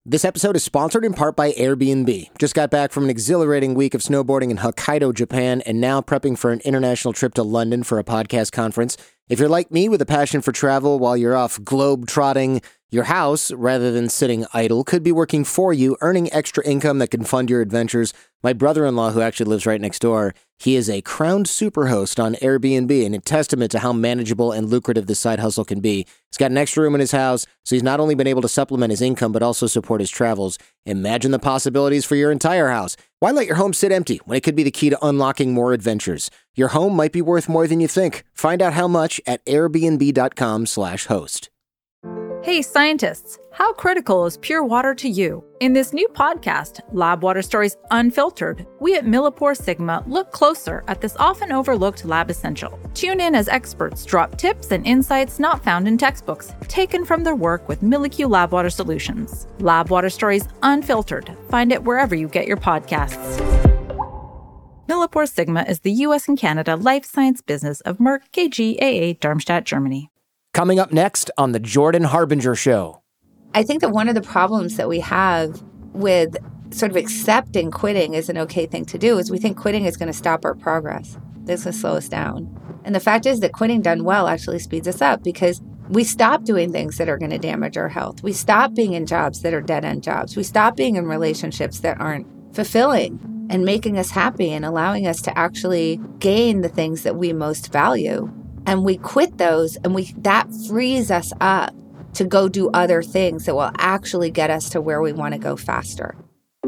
This episode is sponsored in part by Airbnb. Just got back from an exhilarating week of snowboarding in Hokkaido, Japan, and now prepping for an international trip to London for a podcast conference. If you're like me with a passion for travel while you're off globe-trotting, your house, rather than sitting idle, could be working for you, earning extra income that can fund your adventures. My brother-in-law, who actually lives right next door, he is a crowned superhost on Airbnb, and a testament to how manageable and lucrative this side hustle can be. He's got an extra room in his house, so he's not only been able to supplement his income, but also support his travels. Imagine the possibilities for your entire house. Why let your home sit empty when it could be the key to unlocking more adventures? Your home might be worth more than you think. Find out how much at airbnb.com/host. Hey scientists, how critical is pure water to you? In this new podcast, Lab Water Stories Unfiltered, we at Millipore Sigma look closer at this often overlooked lab essential. Tune in as experts drop tips and insights not found in textbooks, taken from their work with MilliQ Lab Water Solutions. Lab Water Stories Unfiltered. Find it wherever you get your podcasts. Millipore Sigma is the US and Canada life science business of Merck KGaA, Darmstadt, Germany. Coming up next on The Jordan Harbinger Show. I think that one of the problems that we have with sort of accepting quitting is an okay thing to do is we think quitting is going to stop our progress. This will slow us down. And the fact is that quitting done well actually speeds us up because we stop doing things that are going to damage our health. We stop being in jobs that are dead-end jobs. We stop being in relationships that aren't fulfilling and making us happy and allowing us to actually gain the things that we most value. And we quit those, and that frees us up to go do other things that will actually get us to where we want to go faster.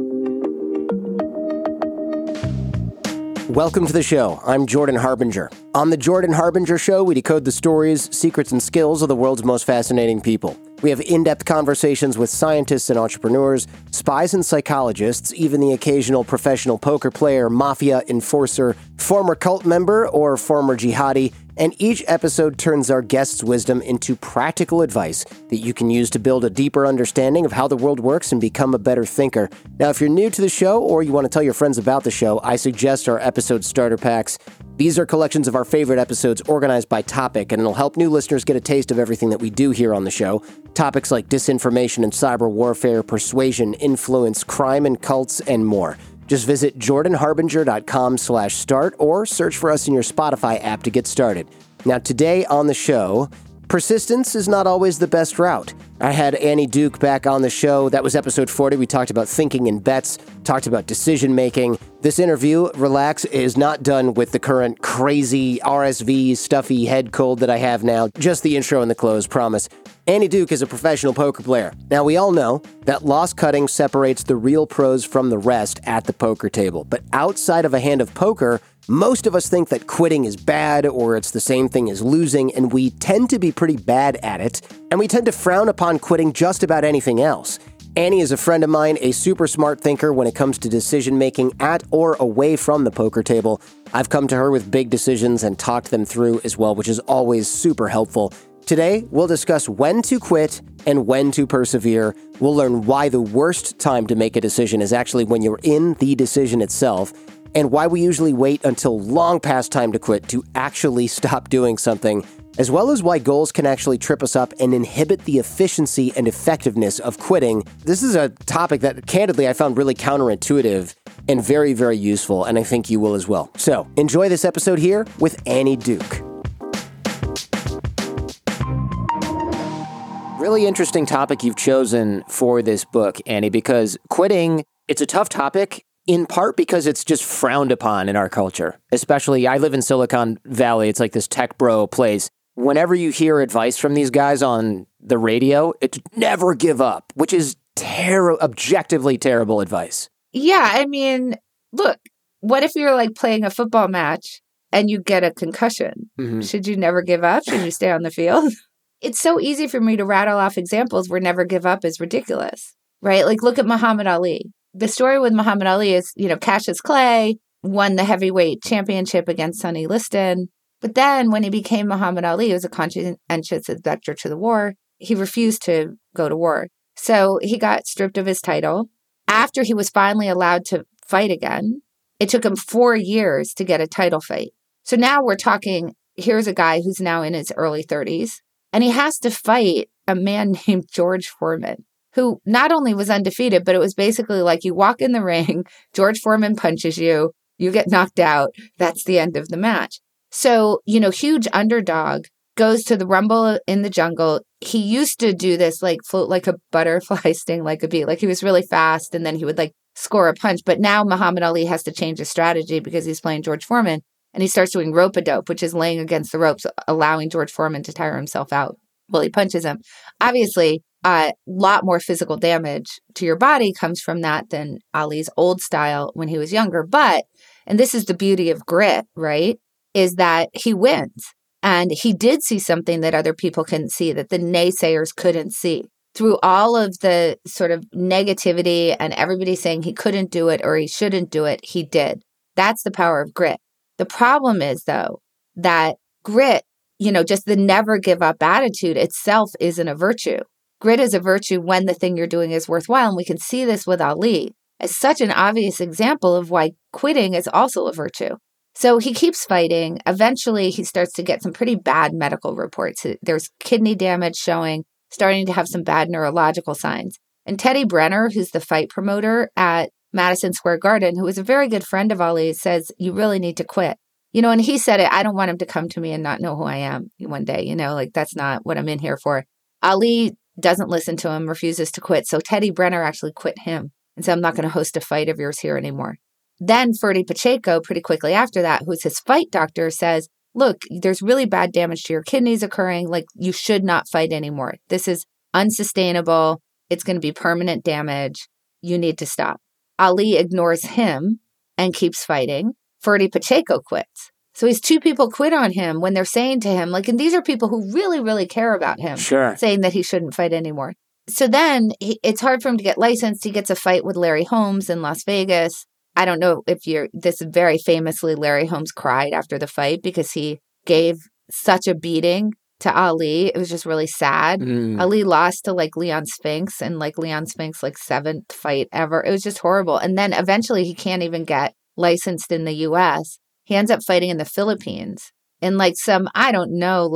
Welcome to the show. I'm Jordan Harbinger. On The Jordan Harbinger Show, we decode the stories, secrets, and skills of the world's most fascinating people. We have in-depth conversations with scientists and entrepreneurs, spies and psychologists, even the occasional professional poker player, mafia enforcer, former cult member, or former jihadi, and each episode turns our guests' wisdom into practical advice that you can use to build a deeper understanding of how the world works and become a better thinker. Now, if you're new to the show or you want to tell your friends about the show, I suggest our episode starter packs. These are collections of our favorite episodes organized by topic, and it'll help new listeners get a taste of everything that we do here on the show. Topics like disinformation and cyber warfare, persuasion, influence, crime and cults, and more. Just visit jordanharbinger.com/start or search for us in your Spotify app to get started. Now, today on the show, persistence is not always the best route. I had Annie Duke back on the show. That was episode 40. We talked about thinking in bets, talked about decision making. This interview, relax, is not done with the current crazy RSV stuffy head cold that I have now. Just the intro and the close, promise. Annie Duke is a professional poker player. Now, we all know that loss cutting separates the real pros from the rest at the poker table. But outside of a hand of poker, most of us think that quitting is bad or it's the same thing as losing, and we tend to be pretty bad at it, and we tend to frown upon quitting just about anything else. Annie is a friend of mine, a super smart thinker when it comes to decision-making at or away from the poker table. I've come to her with big decisions and talked them through as well, which is always super helpful. Today, we'll discuss when to quit and when to persevere. We'll learn why the worst time to make a decision is actually when you're in the decision itself, and why we usually wait until long past time to quit to actually stop doing something, as well as why goals can actually trip us up and inhibit the efficiency and effectiveness of quitting. This is a topic that, candidly, I found really counterintuitive and very, very useful, and I think you will as well. So, enjoy this episode here with Annie Duke. Really interesting topic you've chosen for this book, Annie, because quitting, it's a tough topic, in part because it's just frowned upon in our culture. Especially, I live in Silicon Valley. It's like this tech bro place. Whenever you hear advice from these guys on the radio, it's never give up, which is objectively terrible advice. Yeah, I mean, look, what if you're like playing a football match and you get a concussion? Mm-hmm. Should you never give up? Should you stay on the field? It's so easy for me to rattle off examples where never give up is ridiculous, right? Like, look at Muhammad Ali. The story with Muhammad Ali is, Cassius Clay won the heavyweight championship against Sonny Liston. But then when he became Muhammad Ali, he was a conscientious objector to the war. He refused to go to war. So he got stripped of his title. After he was finally allowed to fight again, it took him 4 years to get a title fight. So now we're talking, here's a guy who's now in his early 30s. And he has to fight a man named George Foreman. who not only was undefeated, but it was basically like you walk in the ring, George Foreman punches you, you get knocked out, that's the end of the match. So, huge underdog goes to the Rumble in the Jungle. He used to do this, like float like a butterfly, sting like a bee. Like he was really fast and then he would like score a punch. But now Muhammad Ali has to change his strategy because he's playing George Foreman. And he starts doing rope-a-dope, which is laying against the ropes, allowing George Foreman to tire himself out while he punches him. Obviously, a lot more physical damage to your body comes from that than Ali's old style when he was younger. But, and this is the beauty of grit, right, is that he wins. And he did see something that other people couldn't see, that the naysayers couldn't see. Through all of the sort of negativity and everybody saying he couldn't do it or he shouldn't do it, he did. That's the power of grit. The problem is, though, that grit, just the never give up attitude itself isn't a virtue. Grit is a virtue when the thing you're doing is worthwhile. And we can see this with Ali as such an obvious example of why quitting is also a virtue. So he keeps fighting. Eventually, he starts to get some pretty bad medical reports. There's kidney damage starting to have some bad neurological signs. And Teddy Brenner, who's the fight promoter at Madison Square Garden, who was a very good friend of Ali, says, you really need to quit. And he said it, I don't want him to come to me and not know who I am one day, like that's not what I'm in here for. Ali doesn't listen to him, refuses to quit. So Teddy Brenner actually quit him and said, I'm not going to host a fight of yours here anymore. Then Ferdy Pacheco, pretty quickly after that, who's his fight doctor, says, look, there's really bad damage to your kidneys occurring. Like, you should not fight anymore. This is unsustainable. It's going to be permanent damage. You need to stop. Ali ignores him and keeps fighting. Ferdy Pacheco quits. So he's two people quit on him when they're saying to him, and these are people who really, really care about him, saying that he shouldn't fight anymore. So then it's hard for him to get licensed. He gets a fight with Larry Holmes in Las Vegas. I don't know if this is very famously, Larry Holmes cried after the fight because he gave such a beating to Ali. It was just really sad. Ali lost to Leon Spinks and Leon Spinks' 7th fight ever. It was just horrible. And then eventually he can't even get licensed in the US. He ends up fighting in the Philippines in some, I don't know,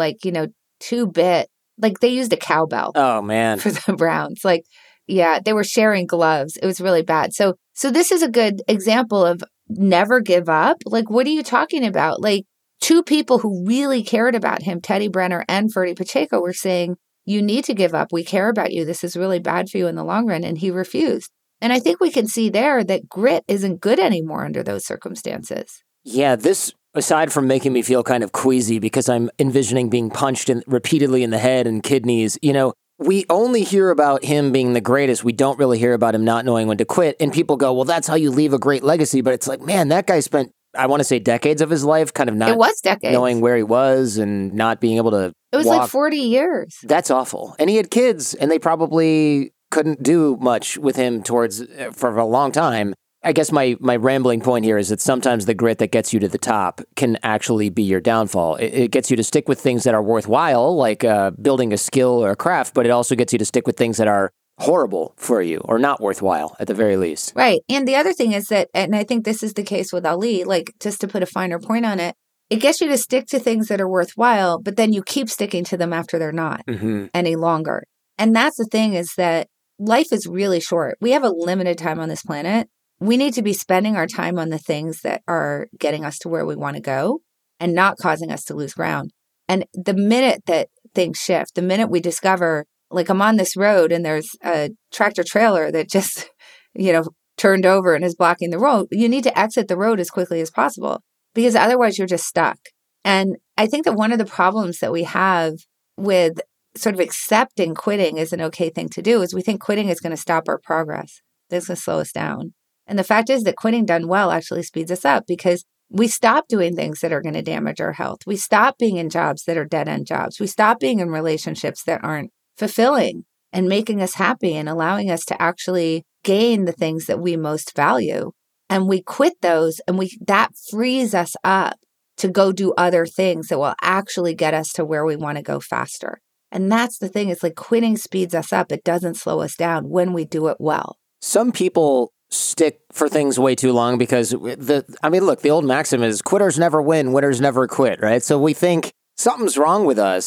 2-bit, they used a cowbell. Oh man. For the Browns. Yeah, they were sharing gloves. It was really bad. So this is a good example of never give up. What are you talking about? Two people who really cared about him, Teddy Brenner and Ferdy Pacheco, were saying, you need to give up. We care about you. This is really bad for you in the long run. And he refused. And I think we can see there that grit isn't good anymore under those circumstances. Yeah, this, aside from making me feel kind of queasy because I'm envisioning being punched repeatedly in the head and kidneys, we only hear about him being the greatest. We don't really hear about him not knowing when to quit. And people go, well, that's how you leave a great legacy. But it's man, that guy spent, I want to say decades of his life kind of not knowing where he was and not being able to It was walk. 40 years. That's awful. And he had kids and they probably couldn't do much with him for a long time. I guess my rambling point here is that sometimes the grit that gets you to the top can actually be your downfall. It gets you to stick with things that are worthwhile, like building a skill or a craft, but it also gets you to stick with things that are horrible for you or not worthwhile at the very least. Right. And the other thing is that, and I think this is the case with Ali, just to put a finer point on it, it gets you to stick to things that are worthwhile, but then you keep sticking to them after they're not any longer. And that's the thing, is that life is really short. We have a limited time on this planet. We need to be spending our time on the things that are getting us to where we want to go and not causing us to lose ground. And the minute that things shift, the minute we discover, I'm on this road and there's a tractor trailer that just, turned over and is blocking the road, you need to exit the road as quickly as possible because otherwise you're just stuck. And I think that one of the problems that we have with sort of accepting quitting is an okay thing to do is we think quitting is going to stop our progress. It's going to slow us down. And the fact is that quitting done well actually speeds us up because we stop doing things that are going to damage our health. We stop being in jobs that are dead-end jobs. We stop being in relationships that aren't fulfilling and making us happy and allowing us to actually gain the things that we most value. And we quit those and that frees us up to go do other things that will actually get us to where we want to go faster. And that's the thing. It's quitting speeds us up. It doesn't slow us down when we do it well. Some people stick for things way too long because the old maxim is quitters never win, winners never quit, right? So we think something's wrong with us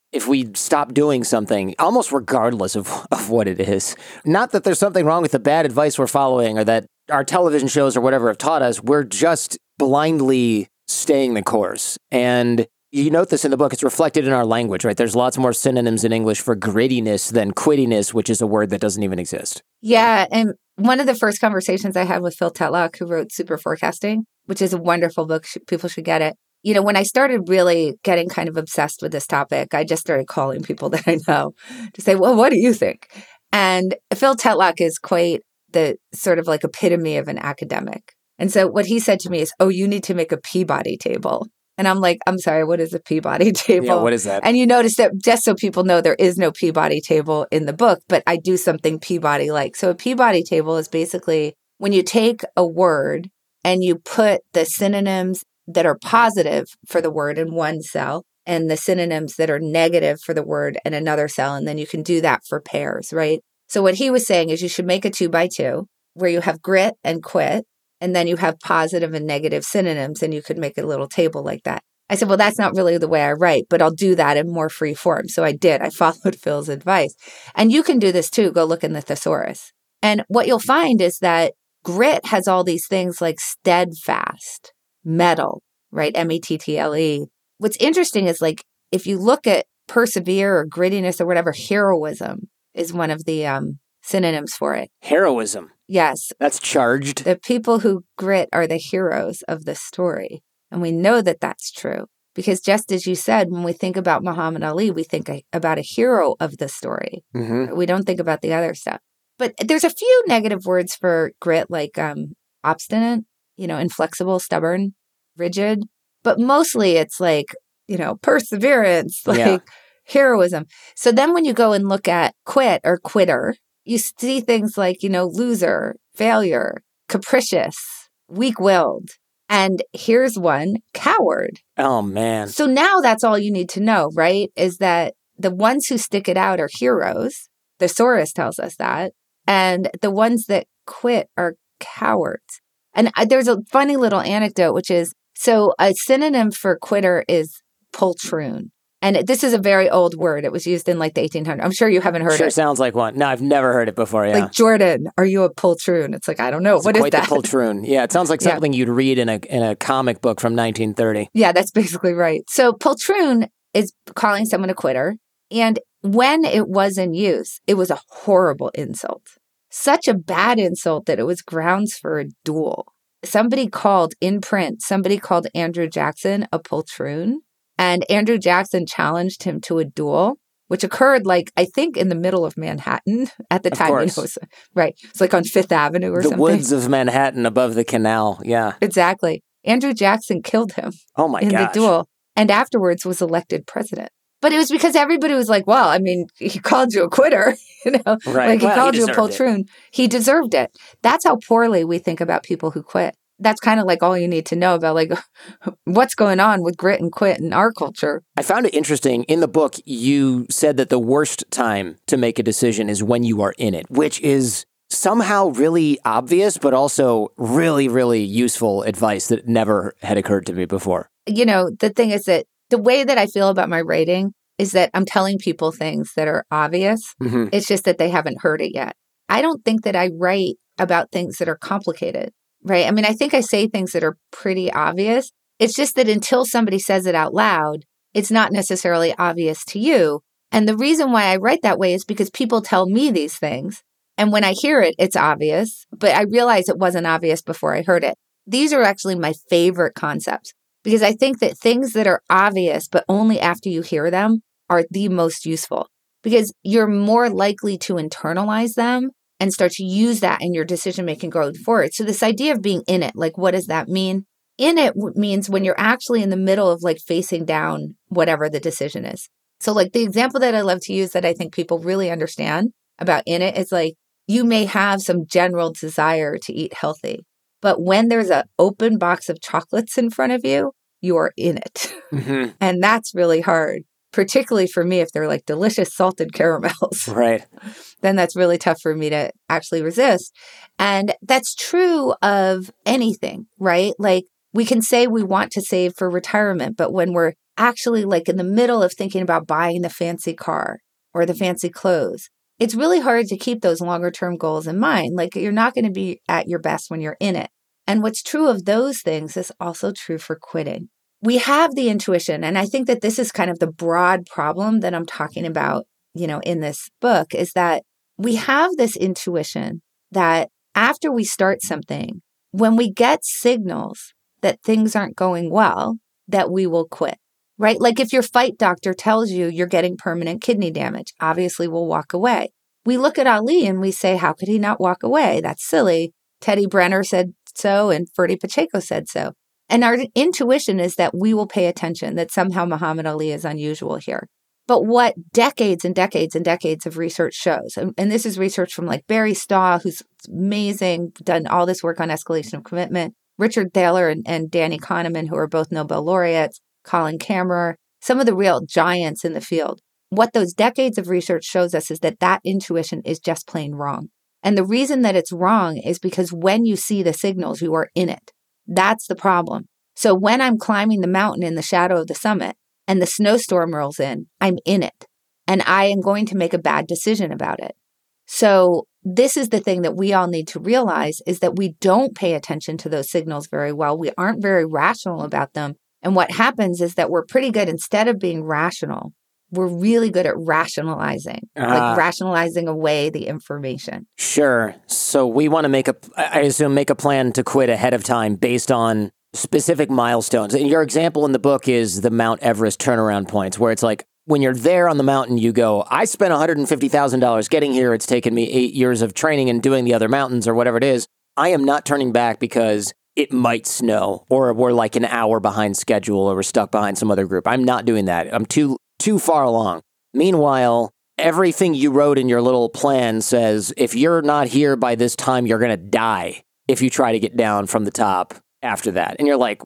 if we stop doing something, almost regardless of what it is. Not that there's something wrong with the bad advice we're following or that our television shows or whatever have taught us. We're just blindly staying the course. And you note this in the book. It's reflected in our language, right? There's lots more synonyms in English for grittiness than quittiness, which is a word that doesn't even exist. Yeah. And one of the first conversations I had with Phil Tetlock, who wrote Super Forecasting, which is a wonderful book. People should get it. You know, when I started really getting kind of obsessed with this topic, I just started calling people that I know to say, well, what do you think? And Phil Tetlock is quite the sort of like epitome of an academic. And so what he said to me is, oh, you need to make a Peabody table. And I'm like, I'm sorry, what is a Peabody table? Yeah, what is that? And you notice that, just so people know, there is no Peabody table in the book, but I do something Peabody-like. So a Peabody table is basically when you take a word and you put the synonyms that are positive for the word in one cell and the synonyms that are negative for the word in another cell. And then you can do that for pairs, right? So what he was saying is you should make a 2x2 where you have grit and quit, and then you have positive and negative synonyms, and you could make a little table like that. I said, well, that's not really the way I write, but I'll do that in more free form. So I did. I followed Phil's advice. And you can do this too. Go look in the thesaurus. And what you'll find is that grit has all these things like steadfast, mettle, right? METTLE. What's interesting is like, if you look at persevere or grittiness or whatever, heroism is one of the synonyms for it. Heroism. Yes. That's charged. The people who grit are the heroes of the story. And we know that that's true because just as you said, when we think about Muhammad Ali, we think about a hero of the story. Mm-hmm. We don't think about the other stuff. But there's a few negative words for grit, like obstinate, inflexible, stubborn, rigid. But mostly it's like, perseverance, like heroism. So then when you go and look at quit or quitter, you see things like, loser, failure, capricious, weak-willed. And here's one, coward. Oh, man. So now that's all you need to know, right? Is that the ones who stick it out are heroes. The thesaurus tells us that. And the ones that quit are cowards. And there's a funny little anecdote, which is, so a synonym for quitter is poltroon. And this is a very old word. It was used in like the 1800s. I'm sure you haven't heard it. Sure sounds like one. No, I've never heard it before, yeah. Like, Jordan, are you a poltroon? It's like, I don't know. What is that? Quite the poltroon. Yeah, it sounds like something you'd read in a comic book from 1930. Yeah, that's basically right. So poltroon is calling someone a quitter. And when it was in use, it was a horrible insult. Such a bad insult that it was grounds for a duel. Somebody called Andrew Jackson a poltroon. And Andrew Jackson challenged him to a duel, which occurred, I think in the middle of Manhattan at the time. Right. It's like on Fifth Avenue or something. The woods of Manhattan above the canal. Yeah. Exactly. Andrew Jackson killed him in the duel and afterwards was elected president. But it was because everybody was like, well, I mean, he called you a quitter, Right. He called you a poltroon. He deserved it. That's how poorly we think about people who quit. That's kind of like all you need to know about what's going on with grit and quit in our culture. I found it interesting. In the book, you said that the worst time to make a decision is when you are in it, which is somehow really obvious, but also really, really useful advice that never had occurred to me before. The thing is that the way that I feel about my writing is that I'm telling people things that are obvious. Mm-hmm. It's just that they haven't heard it yet. I don't think that I write about things that are complicated. Right. I mean, I think I say things that are pretty obvious. It's just that until somebody says it out loud, it's not necessarily obvious to you. And the reason why I write that way is because people tell me these things. And when I hear it, it's obvious, but I realize it wasn't obvious before I heard it. These are actually my favorite concepts because I think that things that are obvious, but only after you hear them, are the most useful because you're more likely to internalize them and start to use that in your decision-making going forward. So this idea of being in it, what does that mean? In it means when you're actually in the middle of facing down whatever the decision is. So the example that I love to use that I think people really understand about in it is you may have some general desire to eat healthy, but when there's an open box of chocolates in front of you, you are in it. Mm-hmm. And that's really hard. Particularly for me, if they're delicious salted caramels. Right. Then that's really tough for me to actually resist. And that's true of anything, right? We can say we want to save for retirement, but when we're actually like in the middle of thinking about buying the fancy car or the fancy clothes, it's really hard to keep those longer term goals in mind. Like you're not going to be at your best when you're in it. And what's true of those things is also true for quitting. We have the intuition, and I think that this is kind of the broad problem that I'm talking about, in this book, is that we have this intuition that after we start something, when we get signals that things aren't going well, that we will quit, right? Like if your fight doctor tells you you're getting permanent kidney damage, obviously we'll walk away. We look at Ali and we say, how could he not walk away? That's silly. Teddy Brenner said so, and Ferdy Pacheco said so. And our intuition is that we will pay attention, that somehow Muhammad Ali is unusual here. But what decades and decades and decades of research shows, and this is research from like Barry Staw, who's amazing, done all this work on escalation of commitment, Richard Thaler and Danny Kahneman, who are both Nobel laureates, Colin Cameron, some of the real giants in the field. What those decades of research shows us is that intuition is just plain wrong. And the reason that it's wrong is because when you see the signals, you are in it. That's the problem. So when I'm climbing the mountain in the shadow of the summit and the snowstorm rolls in, I'm in it. And I am going to make a bad decision about it. So this is the thing that we all need to realize, is that we don't pay attention to those signals very well. We aren't very rational about them. And what happens is that we're pretty good, instead of being rational, we're really good at rationalizing, like rationalizing away the information. Sure. So we want to make a plan to quit ahead of time based on specific milestones. And your example in the book is the Mount Everest turnaround points, where it's like, when you're there on the mountain, you go, I spent $150,000 getting here. It's taken me 8 years of training and doing the other mountains or whatever it is. I am not turning back because it might snow or we're like an hour behind schedule or we're stuck behind some other group. I'm not doing that. I'm too far along. Meanwhile, everything you wrote in your little plan says, if you're not here by this time, you're going to die if you try to get down from the top after that. And you're like,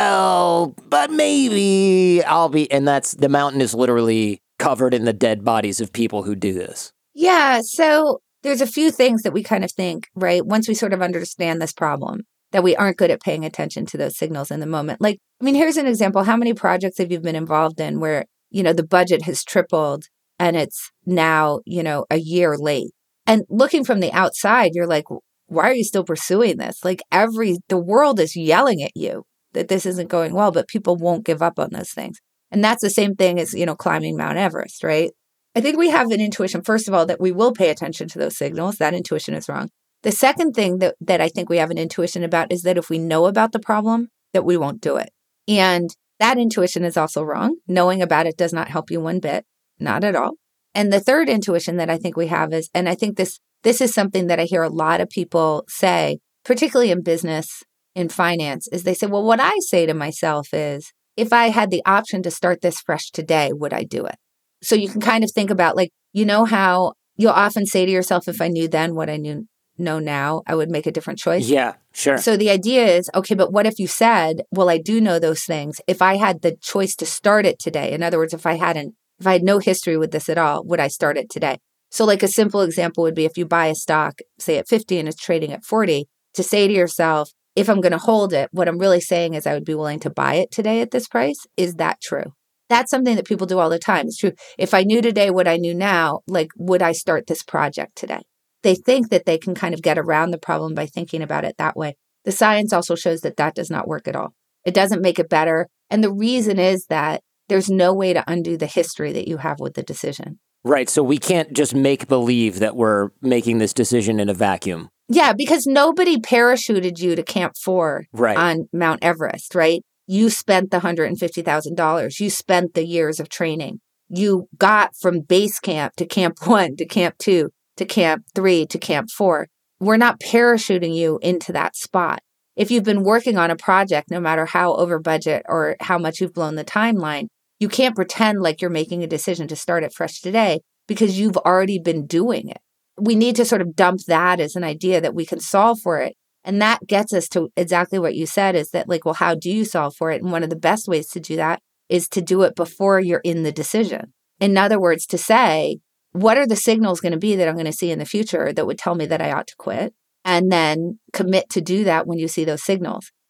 well, but maybe I'll be, and the mountain is literally covered in the dead bodies of people who do this. Yeah. So there's a few things that we kind of think, right? Once we sort of understand this problem, that we aren't good at paying attention to those signals in the moment. Like, I mean, here's an example. How many projects have you been involved in where, the budget has tripled and it's now, a year late? And looking from the outside, you're like, why are you still pursuing this? Like the world is yelling at you that this isn't going well, but people won't give up on those things. And that's the same thing as, climbing Mount Everest, right? I think we have an intuition, first of all, that we will pay attention to those signals. That intuition is wrong. The second thing that I think we have an intuition about is that if we know about the problem, that we won't do it. And that intuition is also wrong. Knowing about it does not help you one bit, not at all. And the third intuition that I think we have is, and I think this is something that I hear a lot of people say, particularly in business, in finance, is they say, well, what I say to myself is, if I had the option to start this fresh today, would I do it? So you can kind of think about, like, how you'll often say to yourself, if I knew then what I know now, I would make a different choice. Yeah, sure. So the idea is, okay, but what if you said, well, I do know those things. If I had the choice to start it today, in other words, if I had no history with this at all, would I start it today? So like a simple example would be, if you buy a stock, say at 50 and it's trading at 40, to say to yourself, if I'm going to hold it, what I'm really saying is I would be willing to buy it today at this price. Is that true? That's something that people do all the time. It's true. If I knew today what I knew now, like, would I start this project today? They think that they can kind of get around the problem by thinking about it that way. The science also shows that does not work at all. It doesn't make it better. And the reason is that there's no way to undo the history that you have with the decision. Right. So we can't just make believe that we're making this decision in a vacuum. Yeah, because nobody parachuted you to Camp 4 on Mount Everest, right? You spent the $150,000. You spent the years of training. You got from base camp to Camp 1 to Camp 2 to Camp 3 to Camp 4. We're not parachuting you into that spot. If you've been working on a project, no matter how over budget or how much you've blown the timeline, you can't pretend like you're making a decision to start it fresh today because you've already been doing it. We need to sort of dump that as an idea that we can solve for it. And that gets us to exactly what you said, is that, like, well, how do you solve for it? And one of the best ways to do that is to do it before you're in the decision. In other words, to say, what are the signals going to be that I'm going to see in the future that would tell me that I ought to quit? And then commit to do that when you see those signals.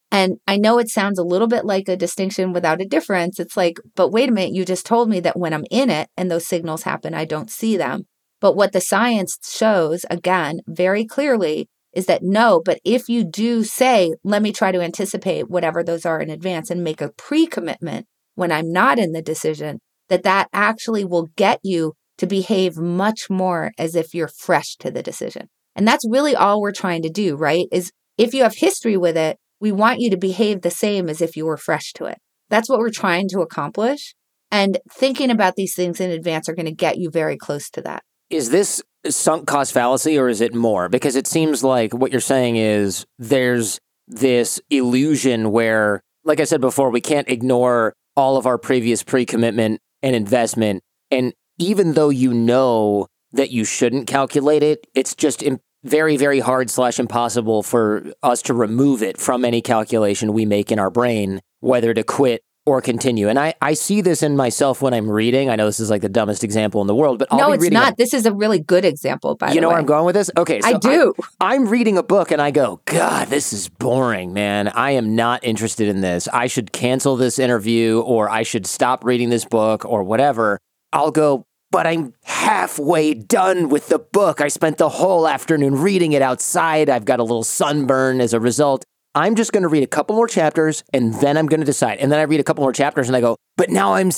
And I know it sounds a little bit like a distinction without a difference. It's like, but wait a minute, you just told me that when I'm in it and those signals happen, I don't see them. But what the science shows, again, very clearly, is that no, but if you do say, let me try to anticipate whatever those are in advance and make a pre-commitment when I'm not in the decision, that actually will get you to behave much more as if you're fresh to the decision. And that's really all we're trying to do, right? Is if you have history with it, we want you to behave the same as if you were fresh to it. That's what we're trying to accomplish. And thinking about these things in advance are going to get you very close to that. Is this sunk cost fallacy or is it more? Because it seems like what you're saying is there's this illusion where, like I said before, we can't ignore all of our previous pre-commitment and investment. And even though you know that you shouldn't calculate it, it's just very, very hard / impossible for us to remove it from any calculation we make in our brain, whether to quit or continue. And I see this in myself when I'm reading. I know this is like the dumbest example in the world, but no, it's not. This is a really good example, by the way. You know where I'm going with this? Okay, so I do. I'm reading a book and I go, God, this is boring, man. I am not interested in this. I should cancel this interview or I should stop reading this book or whatever. I'll go, but I'm halfway done with the book. I spent the whole afternoon reading it outside. I've got a little sunburn as a result. I'm just going to read a couple more chapters and then I'm going to decide. And then I read a couple more chapters and I go, but now I'm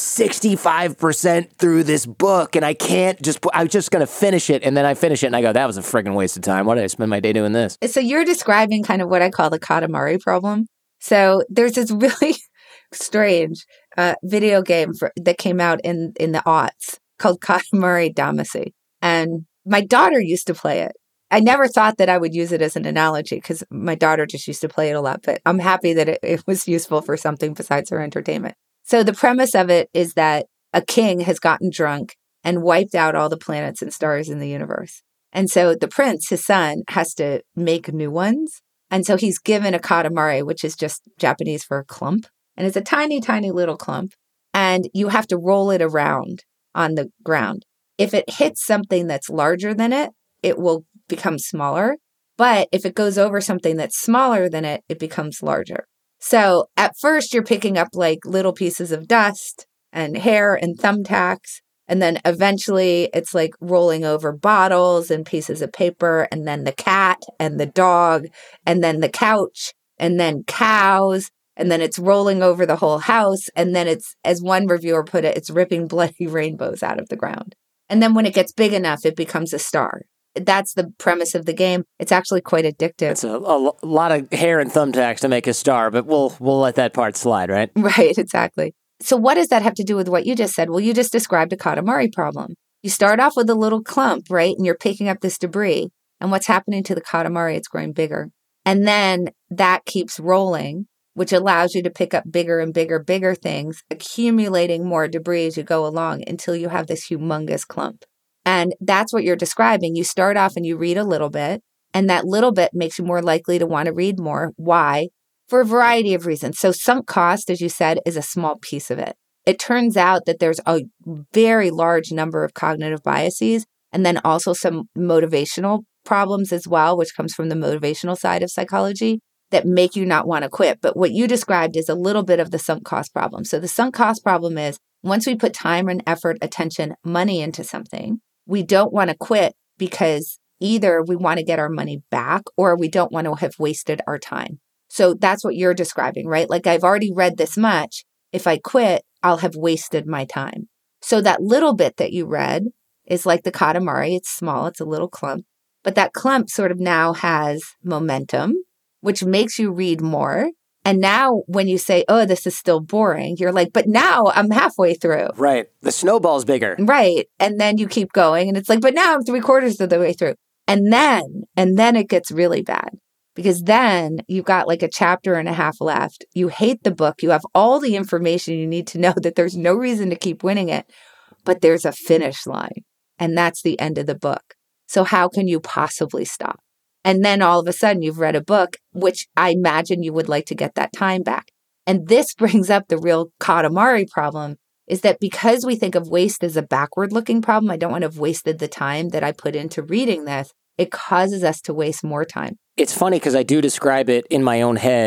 65% through this book and I can't I'm just going to finish it. And then I finish it and I go, that was a friggin' waste of time. Why did I spend my day doing this? So you're describing kind of what I call the Katamari problem. So there's this really strange video game that came out in the aughts called Katamari Damacy. And my daughter used to play it. I never thought that I would use it as an analogy because my daughter just used to play it a lot, but I'm happy that it was useful for something besides her entertainment. So the premise of it is that a king has gotten drunk and wiped out all the planets and stars in the universe. And so the prince, his son, has to make new ones. And so he's given a katamari, which is just Japanese for a clump. And it's a tiny, tiny little clump. And you have to roll it around on the ground. If it hits something that's larger than it, it will become smaller. But if it goes over something that's smaller than it, it becomes larger. So at first you're picking up like little pieces of dust and hair and thumbtacks. And then eventually it's like rolling over bottles and pieces of paper and then the cat and the dog and then the couch and then cows. And then it's rolling over the whole house. And then it's, as one reviewer put it, it's ripping bloody rainbows out of the ground. And then when it gets big enough, it becomes a star. That's the premise of the game. It's actually quite addictive. It's a lot of hair and thumbtacks to make a star, but we'll let that part slide, right? Right, exactly. So what does that have to do with what you just said? Well, you just described a Katamari problem. You start off with a little clump, right? And you're picking up this debris. And what's happening to the Katamari? It's growing bigger. And then that keeps rolling, which allows you to pick up bigger and bigger things, accumulating more debris as you go along until you have this humongous clump. And that's what you're describing. You start off and you read a little bit, and that little bit makes you more likely to want to read more. Why? For a variety of reasons. So sunk cost, as you said, is a small piece of it. It turns out that there's a very large number of cognitive biases and then also some motivational problems as well, which comes from the motivational side of psychology that make you not want to quit. But what you described is a little bit of the sunk cost problem. So the sunk cost problem is once we put time and effort, attention, money into something, we don't want to quit because either we want to get our money back or we don't want to have wasted our time. So that's what you're describing, right? Like I've already read this much. If I quit, I'll have wasted my time. So that little bit that you read is like the Katamari. It's small. It's a little clump. But that clump sort of now has momentum, which makes you read more. And now when you say, oh, this is still boring, you're like, but now I'm halfway through. Right. The snowball's bigger. Right. And then you keep going and it's like, but now I'm 3/4 of the way through. And then it gets really bad because then you've got like a chapter and a half left. You hate the book. You have all the information you need to know that there's no reason to keep winning it, but there's a finish line and that's the end of the book. So how can you possibly stop? And then all of a sudden you've read a book, which I imagine you would like to get that time back. And this brings up the real Katamari problem, is that because we think of waste as a backward-looking problem, I don't want to have wasted the time that I put into reading this, it causes us to waste more time. It's funny because I do describe it in my own head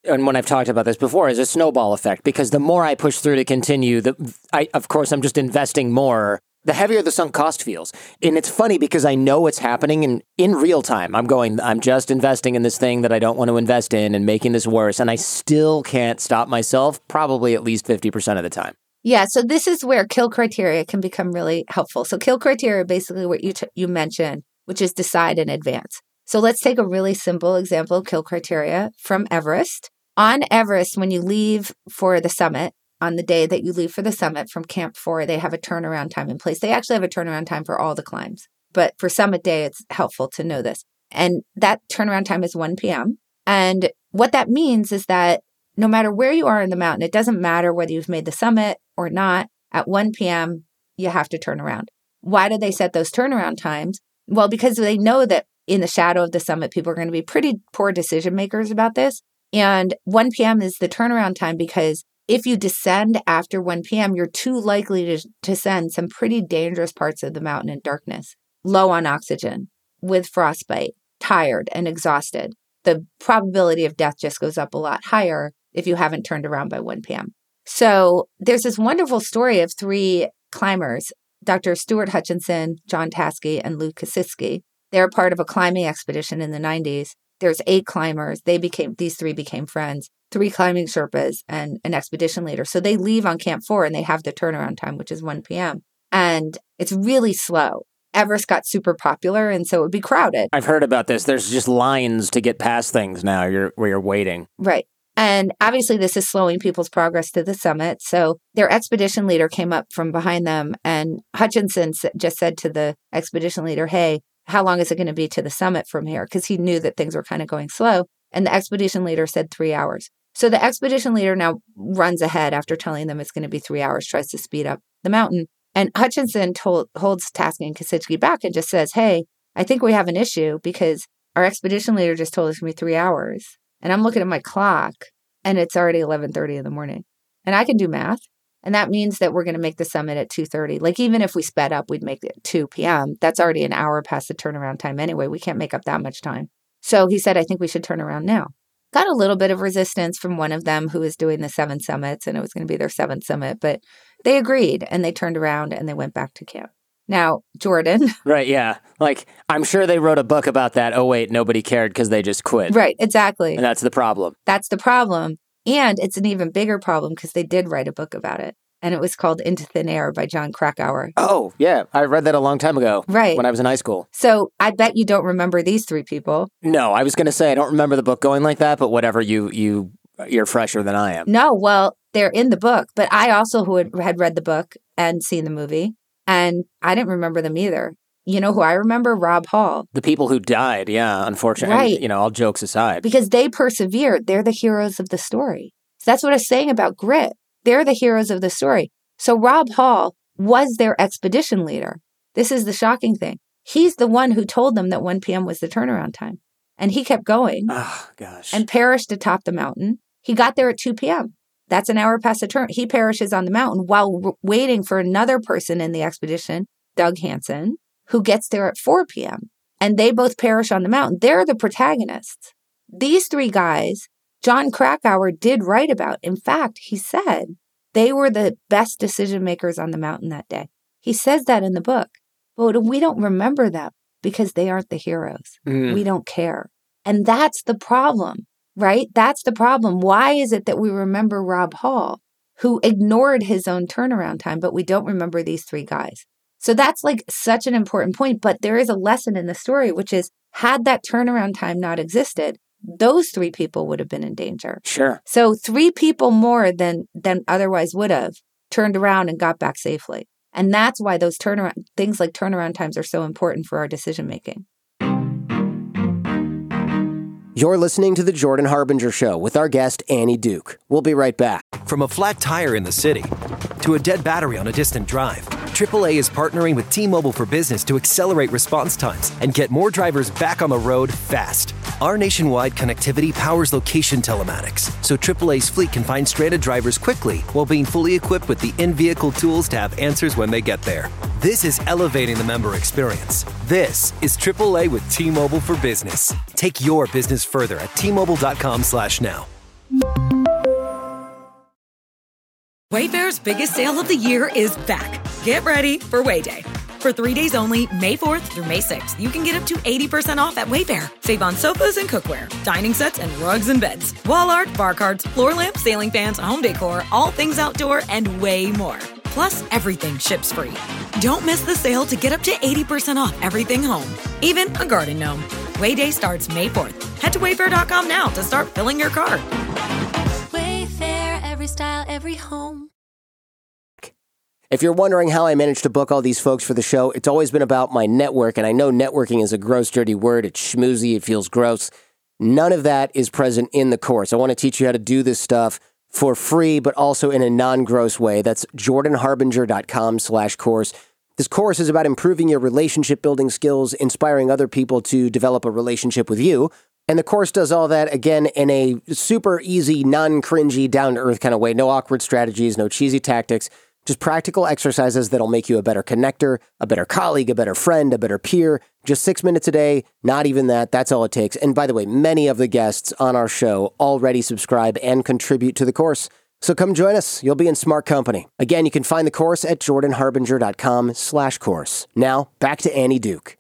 and when I've talked about this before, is a snowball effect, because the more I push through to continue, of course, I'm just investing more, the heavier the sunk cost feels. And it's funny because I know it's happening in real time. I'm just investing in this thing that I don't want to invest in and making this worse. And I still can't stop myself probably at least 50% of the time. Yeah, so this is where kill criteria can become really helpful. So kill criteria, basically what you mentioned, which is decide in advance. So let's take a really simple example of kill criteria from Everest. On Everest, when you leave for the summit, on the day that you leave for the summit from Camp 4, they have a turnaround time in place. They actually have a turnaround time for all the climbs. But for summit day, it's helpful to know this. And that turnaround time is 1 p.m. And what that means is that no matter where you are in the mountain, it doesn't matter whether you've made the summit or not, at 1 p.m., you have to turn around. Why do they set those turnaround times? Well, because they know that in the shadow of the summit, people are going to be pretty poor decision makers about this. And 1 p.m. is the turnaround time because if you descend after 1 p.m., you're too likely to descend some pretty dangerous parts of the mountain in darkness, low on oxygen, with frostbite, tired and exhausted. The probability of death just goes up a lot higher if you haven't turned around by 1 p.m. So there's this wonderful story of 3 climbers, Dr. Stuart Hutchinson, John Taskey, and Lou Kositsky. They're part of a climbing expedition in the 90s. There's 8 climbers. These 3 became friends, 3 climbing Sherpas and an expedition leader. So they leave on Camp 4 and they have the turnaround time, which is 1 p.m. And it's really slow. Everest got super popular, and so it would be crowded. I've heard about this. There's just lines to get past things now where you're waiting. Right. And obviously this is slowing people's progress to the summit. So their expedition leader came up from behind them, and Hutchinson just said to the expedition leader, hey, how long is it going to be to the summit from here? Because he knew that things were kind of going slow. And the expedition leader said 3 hours. So the expedition leader now runs ahead after telling them it's going to be 3 hours, tries to speed up the mountain. And Hutchinson holds Taskey and Kositsky back and just says, hey, I think we have an issue because our expedition leader just told us it's going to be 3 hours. And I'm looking at my clock and it's already 11:30 in the morning. And I can do math. And that means that we're going to make the summit at 2:30. Like even if we sped up, we'd make it 2 p.m. That's already an hour past the turnaround time anyway. We can't make up that much time. So he said, I think we should turn around now. Got a little bit of resistance from one of them who was doing the 7 summits, and it was going to be their 7th summit. But they agreed and they turned around and they went back to camp. Now, Jordan. Right, yeah. Like, I'm sure they wrote a book about that. Oh, wait, nobody cared because they just quit. Right, exactly. And that's the problem. That's the problem. And it's an even bigger problem because they did write a book about it. And it was called Into Thin Air by Jon Krakauer. Oh, yeah. I read that a long time ago. Right. When I was in high school. So I bet you don't remember these 3 people. No, I was going to say I don't remember the book going like that, but whatever, you're fresher than I am. No, well, they're in the book. But I also had read the book and seen the movie. And I didn't remember them either. You know who I remember? Rob Hall. The people who died, yeah, unfortunately. Right. And, all jokes aside. Because they persevered. They're the heroes of the story. So that's what I was saying about grit. They're the heroes of the story. So Rob Hall was their expedition leader. This is the shocking thing. He's the one who told them that 1 p.m. was the turnaround time. And he kept going. Oh, gosh. And perished atop the mountain. He got there at 2 p.m. That's an hour past the turn. He perishes on the mountain while waiting for another person in the expedition, Doug Hansen, who gets there at 4 p.m. And they both perish on the mountain. They're the protagonists. These 3 guys, Jon Krakauer did write about. In fact, he said they were the best decision makers on the mountain that day. He says that in the book. But we don't remember them because they aren't the heroes. We don't care. And that's the problem. Right? That's the problem. Why is it that we remember Rob Hall, who ignored his own turnaround time, but we don't remember these 3 guys? So that's like such an important point. But there is a lesson in the story, which is had that turnaround time not existed, those 3 people would have been in danger. Sure. So 3 people more than otherwise would have turned around and got back safely. And that's why those things like turnaround times are so important for our decision making. You're listening to The Jordan Harbinger Show with our guest, Annie Duke. We'll be right back. From a flat tire in the city to a dead battery on a distant drive, AAA is partnering with T-Mobile for Business to accelerate response times and get more drivers back on the road fast. Our nationwide connectivity powers location telematics, so AAA's fleet can find stranded drivers quickly while being fully equipped with the in-vehicle tools to have answers when they get there. This is elevating the member experience. This is AAA with T-Mobile for Business. Take your business further at T-Mobile.com/now. Wayfair's biggest sale of the year is back. Get ready for Wayday. For 3 days only, May 4th through May 6th, you can get up to 80% off at Wayfair. Save on sofas and cookware, dining sets and rugs and beds, wall art, bar cards, floor lamps, ceiling fans, home decor, all things outdoor, and way more. Plus, everything ships free. Don't miss the sale to get up to 80% off everything home, even a garden gnome. Wayday starts May 4th. Head to wayfair.com now to start filling your cart. Wayfair, every style, every home. If you're wondering how I managed to book all these folks for the show, it's always been about my network, and I know networking is a gross, dirty word. It's schmoozy. It feels gross. None of that is present in the course. I want to teach you how to do this stuff for free, but also in a non-gross way. That's jordanharbinger.com/course. This course is about improving your relationship building skills, inspiring other people to develop a relationship with you. And the course does all that, again, in a super easy, non-cringy, down-to-earth kind of way. No awkward strategies, no cheesy tactics. Just practical exercises that'll make you a better connector, a better colleague, a better friend, a better peer. Just 6 minutes a day, not even that. That's all it takes. And by the way, many of the guests on our show already subscribe and contribute to the course. So come join us. You'll be in smart company. Again, you can find the course at jordanharbinger.com/course. Now, back to Annie Duke.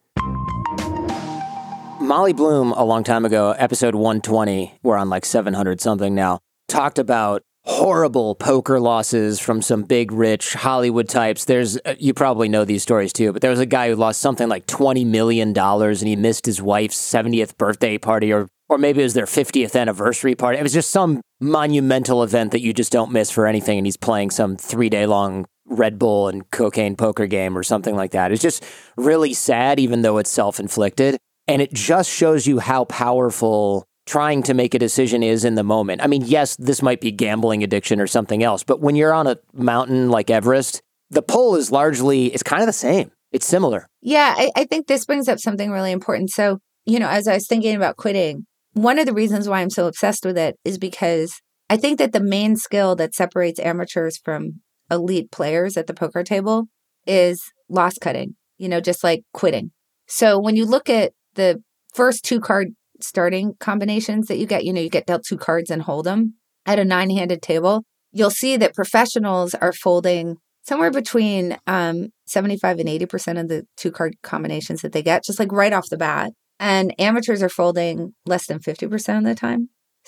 Molly Bloom, a long time ago, episode 120, we're on like 700 something now, talked about horrible poker losses from some big, rich Hollywood types. You probably know these stories too, but there was a guy who lost something like $20 million and he missed his wife's 70th birthday party, or maybe it was their 50th anniversary party. It was just some monumental event that you just don't miss for anything, and he's playing some 3-day-long Red Bull and cocaine poker game or something like that. It's just really sad, even though it's self-inflicted, and it just shows you how powerful trying to make a decision is in the moment. I mean, yes, this might be gambling addiction or something else, but when you're on a mountain like Everest, the pull is it's kind of the same. It's similar. Yeah, I think this brings up something really important. So, as I was thinking about quitting, one of the reasons why I'm so obsessed with it is because I think that the main skill that separates amateurs from elite players at the poker table is loss cutting, just like quitting. So when you look at the first 2 card starting combinations that you get dealt 2 cards and hold them at a 9-handed table, you'll see that professionals are folding somewhere between 75 and 80% of the 2 card combinations that they get, just like right off the bat. And amateurs are folding less than 50% of the time.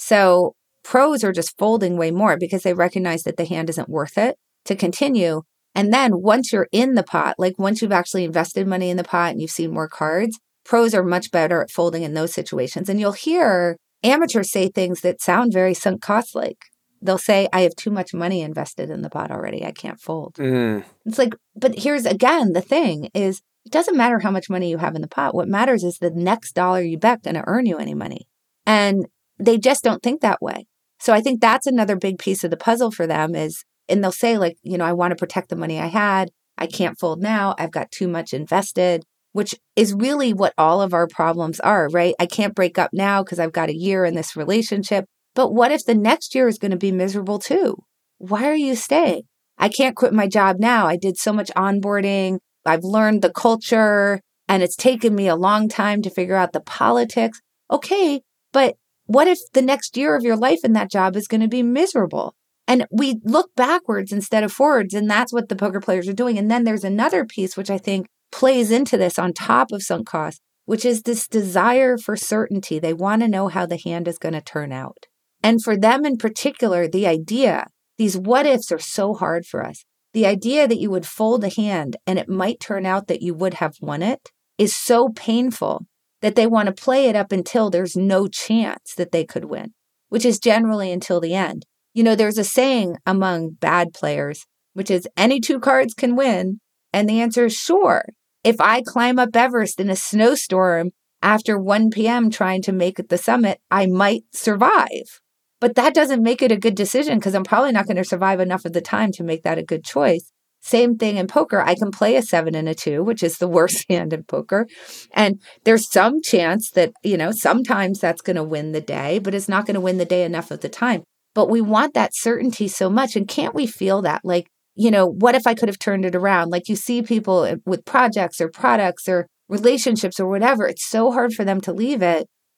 So pros are just folding way more because they recognize that the hand isn't worth it to continue. And then once you're in the pot, like once you've actually invested money in the pot and you've seen more cards, pros are much better at folding in those situations. And you'll hear amateurs say things that sound very sunk cost like. They'll say, I have too much money invested in the pot already. I can't fold. It's like, but here's again, the thing is, it doesn't matter how much money you have in the pot. What matters is the next dollar you bet going to earn you any money. And they just don't think that way. So I think that's another big piece of the puzzle for them is, and they'll say like, I want to protect the money I had. I can't fold now. I've got too much invested, which is really what all of our problems are, right? I can't break up now because I've got a year in this relationship. But what if the next year is going to be miserable too? Why are you staying? I can't quit my job now. I did so much onboarding. I've learned the culture and it's taken me a long time to figure out the politics. Okay, but what if the next year of your life in that job is going to be miserable? And we look backwards instead of forwards, and that's what the poker players are doing. And then there's another piece, which I think plays into this on top of sunk cost, which is this desire for certainty. They want to know how the hand is going to turn out. And for them in particular, the idea, these what ifs are so hard for us. The idea that you would fold a hand and it might turn out that you would have won it is so painful that they want to play it up until there's no chance that they could win, which is generally until the end. There's a saying among bad players, which is any 2 cards can win. And the answer is sure. If I climb up Everest in a snowstorm after 1 p.m. trying to make it the summit, I might survive. But that doesn't make it a good decision because I'm probably not going to survive enough of the time to make that a good choice. Same thing in poker. I can play a 7 and a 2, which is the worst hand in poker. And there's some chance that, sometimes that's going to win the day, but it's not going to win the day enough of the time. But we want that certainty so much. And can't we feel that? Like, what if I could have turned it around? Like you see people with projects or products or relationships or whatever. It's so hard for them to leave it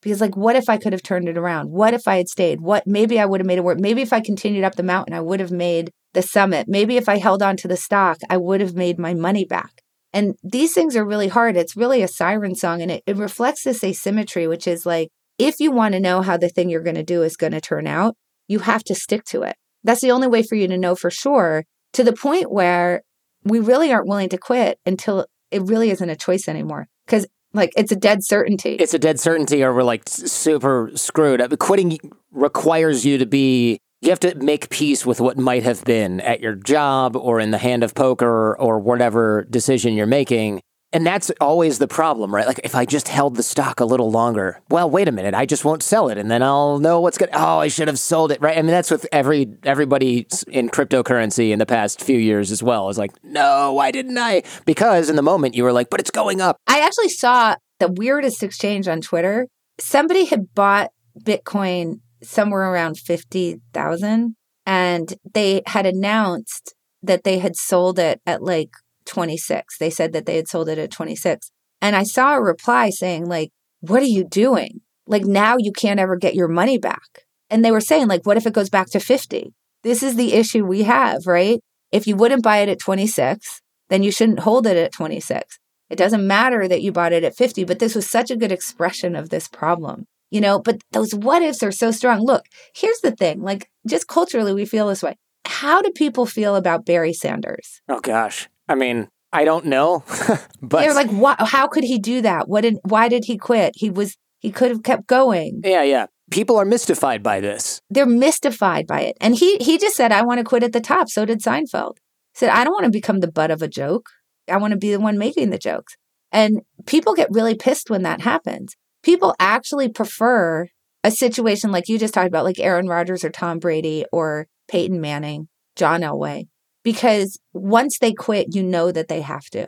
Because like, what if I could have turned it around? What if I had stayed? Maybe I would have made it work. Maybe if I continued up the mountain, I would have made the summit. Maybe if I held on to the stock, I would have made my money back. And these things are really hard. It's really a siren song. And it reflects this asymmetry, which is like, if you want to know how the thing you're going to do is going to turn out, you have to stick to it. That's the only way for you to know for sure, to the point where we really aren't willing to quit until it really isn't a choice anymore. Because like, it's a dead certainty. It's a dead certainty, or we're like super screwed. Quitting requires you have to make peace with what might have been at your job or in the hand of poker or whatever decision you're making. And that's always the problem, right? Like, if I just held the stock a little longer, well, wait a minute, I just won't sell it. And then I'll know what's good. Oh, I should have sold it, right? I mean, that's with everybody in cryptocurrency in the past few years as well. It's like, no, why didn't I? Because in the moment you were like, but it's going up. I actually saw the weirdest exchange on Twitter. Somebody had bought Bitcoin somewhere around 50,000, and they had announced that they had sold it at like 26. They said that they had sold it at 26. And I saw a reply saying like, what are you doing? Like, now you can't ever get your money back. And they were saying like, what if it goes back to 50? This is the issue we have, right? If you wouldn't buy it at 26, then you shouldn't hold it at 26. It doesn't matter that you bought it at 50, but this was such a good expression of this problem, you know, but those what ifs are so strong. Look, here's the thing, like, just culturally, we feel this way. How do people feel about Barry Sanders? Oh, gosh. I mean, I don't know, but they're like, what? How could he do that? Why did he quit? He could have kept going. Yeah. People are mystified by this. They're mystified by it. And he just said, I want to quit at the top. So did Seinfeld. He said, I don't want to become the butt of a joke. I want to be the one making the jokes. And people get really pissed when that happens. People actually prefer a situation like you just talked about, like Aaron Rodgers or Tom Brady or Peyton Manning, John Elway. Because once they quit, you know that they have to.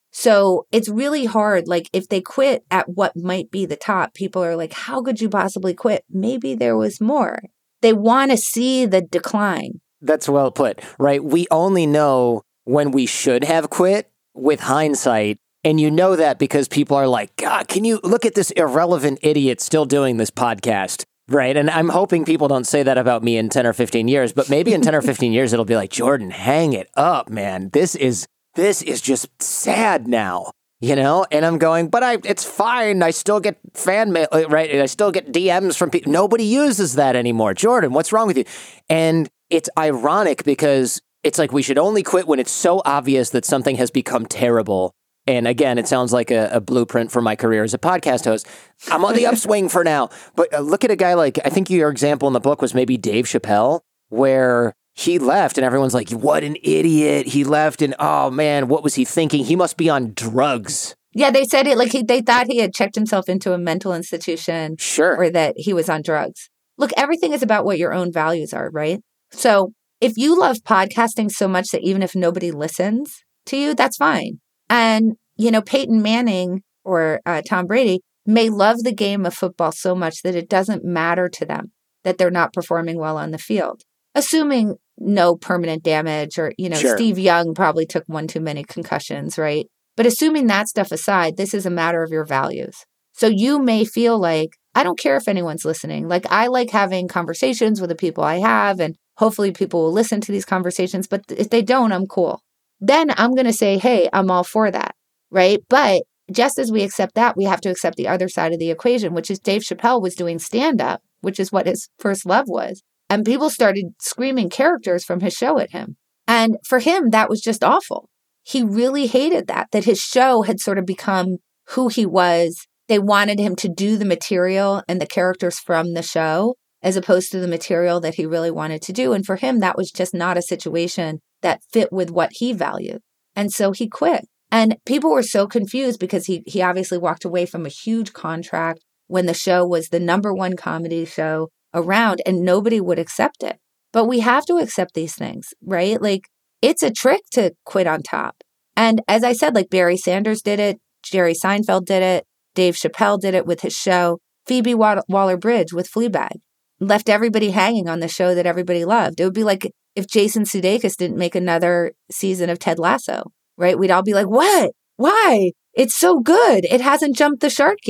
So it's really hard. Like, if they quit at what might be the top, people are like, how could you possibly quit? Maybe there was more. They want to see the decline. That's well put, right? We only know when we should have quit with hindsight. And you know that because people are like, God, can you look at this irrelevant idiot still doing this podcast? Right. And I'm hoping people don't say that about me in 10 or 15 years, but maybe in 10 or 15 years, it'll be like, Jordan, hang it up, man. This is just sad now, you know? And I'm going, but it's fine. I still get fan mail, right? I still get DMs from people. Nobody uses that anymore. Jordan, what's wrong with you? And it's ironic because it's like we should only quit when it's so obvious that something has become terrible. And again, it sounds like a blueprint for my career as a podcast host. I'm on the upswing for now. But look at a guy like, I think your example in the book was maybe Dave Chappelle, where he left and everyone's like, what an idiot. He left and, oh man, what was he thinking? He must be on drugs. Yeah, they said it like they thought he had checked himself into a mental institution. Sure. Or that he was on drugs. Look, everything is about what your own values are, right? So if you love podcasting so much that even if nobody listens to you, that's fine. And, you know, Peyton Manning or Tom Brady may love the game of football so much that it doesn't matter to them that they're not performing well on the field, assuming no permanent damage or, you know, Sure. Steve Young probably took one too many concussions, right? But assuming that stuff aside, this is a matter of your values. So you may feel like, I don't care if anyone's listening. Like, I like having conversations with the people I have, and hopefully people will listen to these conversations. But if they don't, I'm cool. Then I'm going to say, hey, I'm all for that, right? But just as we accept that, we have to accept the other side of the equation, which is Dave Chappelle was doing stand-up, which is what his first love was. And people started screaming characters from his show at him. And for him, that was just awful. He really hated that his show had sort of become who he was. They wanted him to do the material and the characters from the show, as opposed to the material that he really wanted to do. And for him, that was just not a situation that fit with what he valued. And so he quit. And people were so confused because he obviously walked away from a huge contract when the show was the #1 comedy show around and nobody would accept it. But we have to accept these things, right? Like, it's a trick to quit on top. And as I said, like Barry Sanders did it, Jerry Seinfeld did it, Dave Chappelle did it with his show, Phoebe Waller-Bridge with Fleabag, left everybody hanging on the show that everybody loved. It would be like if Jason Sudeikis didn't make another season of Ted Lasso, right? We'd all be like, what? Why? It's so good. It hasn't jumped the shark yet.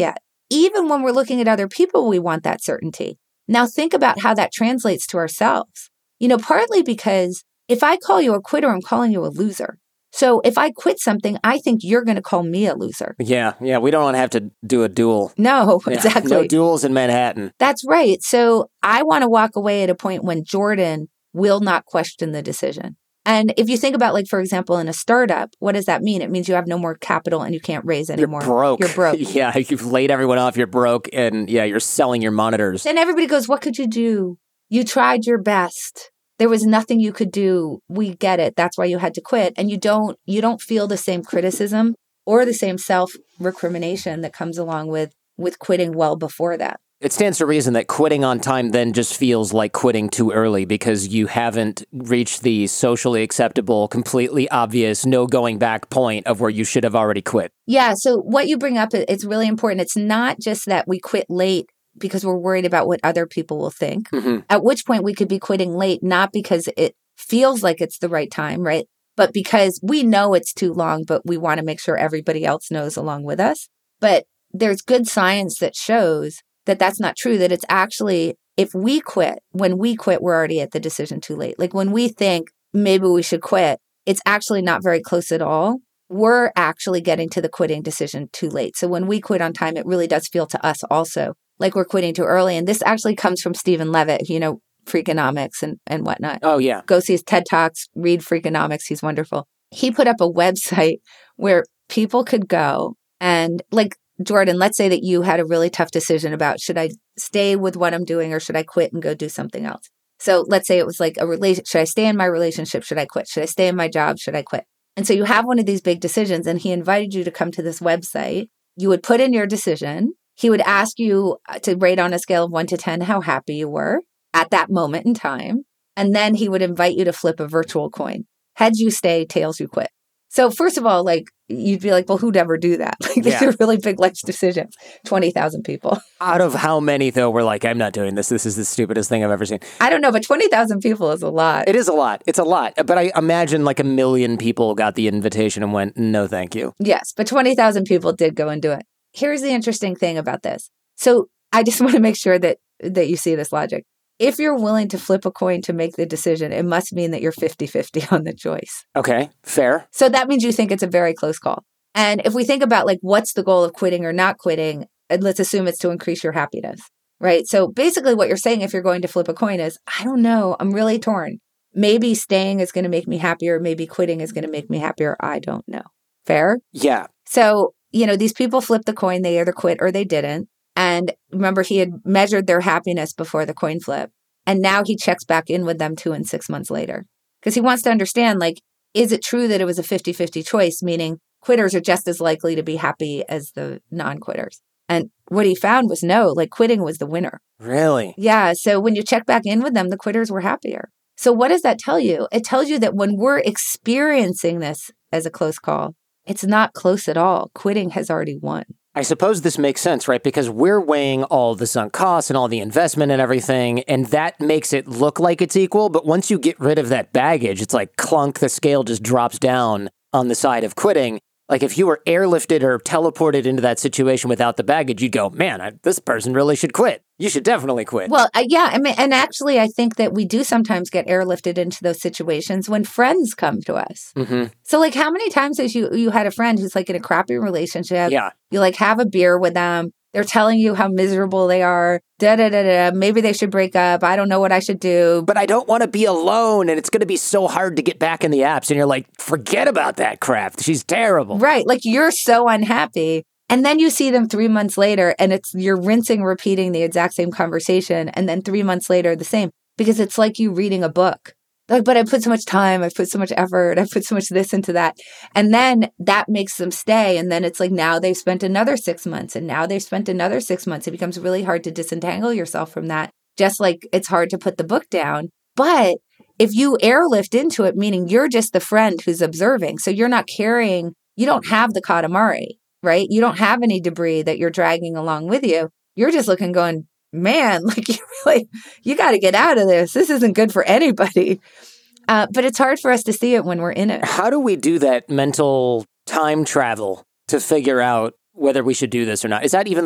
even when we're looking at other people, we want that certainty. Now think about how that translates to ourselves. Partly because if I call you a quitter, I'm calling you a loser. So if I quit something, I think you're going to call me a loser. Yeah. We don't want to have to do a duel. No, Yeah, exactly. No duels in Manhattan. That's right. So I want to walk away at a point when Jordan will not question the decision. And if you think about, like, for example, in a startup, what does that mean? It means you have no more capital and you can't raise anymore. You're broke. You're broke. Yeah, you've laid everyone off. You're broke. And you're selling your monitors. Then everybody goes, what could you do? You tried your best. There was nothing you could do. We get it. That's why you had to quit. And you don't feel the same criticism or the same self-recrimination that comes along with quitting well before that. It stands to reason that quitting on time then just feels like quitting too early because you haven't reached the socially acceptable, completely obvious, no going back point of where you should have already quit. Yeah. So what you bring up, it's really important. It's not just that we quit late because we're worried about what other people will think, at which point we could be quitting late, not because it feels like it's the right time, right? But because we know it's too long, but we want to make sure everybody else knows along with us. But there's good science that shows that that's not true, that it's actually, when we quit, we're already at the decision too late. Like when we think maybe we should quit, it's actually not very close at all. We're actually getting to the quitting decision too late. So when we quit on time, it really does feel to us also like we're quitting too early. And this actually comes from Stephen Levitt, Freakonomics and whatnot. Oh, yeah. Go see his TED Talks, read Freakonomics. He's wonderful. He put up a website where people could go and, like, Jordan, let's say that you had a really tough decision about should I stay with what I'm doing or should I quit and go do something else? So let's say it was like should I stay in my relationship? Should I quit? Should I stay in my job? Should I quit? And so you have one of these big decisions and he invited you to come to this website. You would put in your decision. He would ask you to rate on a scale of 1 to 10 how happy you were at that moment in time. And then he would invite you to flip a virtual coin. Heads you stay, tails you quit. So first of all, like, you'd be like, well, who'd ever do that? Like, these are really big life decisions. 20,000 people. Out of how many, though, were like, I'm not doing this. This is the stupidest thing I've ever seen. I don't know, but 20,000 people is a lot. It is a lot. It's a lot. But I imagine like 1 million people got the invitation and went, no, thank you. Yes, but 20,000 people did go and do it. Here's the interesting thing about this. So I just want to make sure that you see this logic. If you're willing to flip a coin to make the decision, it must mean that you're 50-50 on the choice. Okay, fair. So that means you think it's a very close call. And if we think about like what's the goal of quitting or not quitting, let's assume it's to increase your happiness, right? So basically what you're saying if you're going to flip a coin is, I don't know, I'm really torn. Maybe staying is going to make me happier. Maybe quitting is going to make me happier. I don't know. Fair? Yeah. So, these people flipped the coin. They either quit or they didn't. And remember, he had measured their happiness before the coin flip. And now he checks back in with them 2 and 6 months later. Because he wants to understand, like, is it true that it was a 50-50 choice? Meaning quitters are just as likely to be happy as the non-quitters. And what he found was no, like quitting was the winner. Really? Yeah. So when you check back in with them, the quitters were happier. So what does that tell you? It tells you that when we're experiencing this as a close call, it's not close at all. Quitting has already won. I suppose this makes sense, right? Because we're weighing all the sunk costs and all the investment and everything, and that makes it look like it's equal. But once you get rid of that baggage, it's like clunk, the scale just drops down on the side of quitting. Like if you were airlifted or teleported into that situation without the baggage, you'd go, man, this person really should quit. You should definitely quit. Well, yeah. I mean, and actually, I think that we do sometimes get airlifted into those situations when friends come to us. Mm-hmm. So like how many times has you had a friend who's like in a crappy relationship? Yeah. You like have a beer with them. They're telling you how miserable they are. Maybe they should break up. I don't know what I should do. But I don't want to be alone, and it's going to be so hard to get back in the apps. And you're like, forget about that crap. She's terrible. Right. Like you're so unhappy. And then you see them 3 months later, and you're repeating the exact same conversation. And then 3 months later, the same. Because it's like you reading a book. Like, but I put so much time, I put so much effort, I put so much this into that. And then that makes them stay. And then it's like now they've spent another 6 months and now they've spent another 6 months. It becomes really hard to disentangle yourself from that. Just like it's hard to put the book down. But if you airlift into it, meaning you're just the friend who's observing. So you're not carrying, you don't have the katamari, right? You don't have any debris that you're dragging along with you. You're just looking going, man, like you got to get out of this. This isn't good for anybody. But it's hard for us to see it when we're in it. How do we do that mental time travel to figure out whether we should do this or not? Is that even the right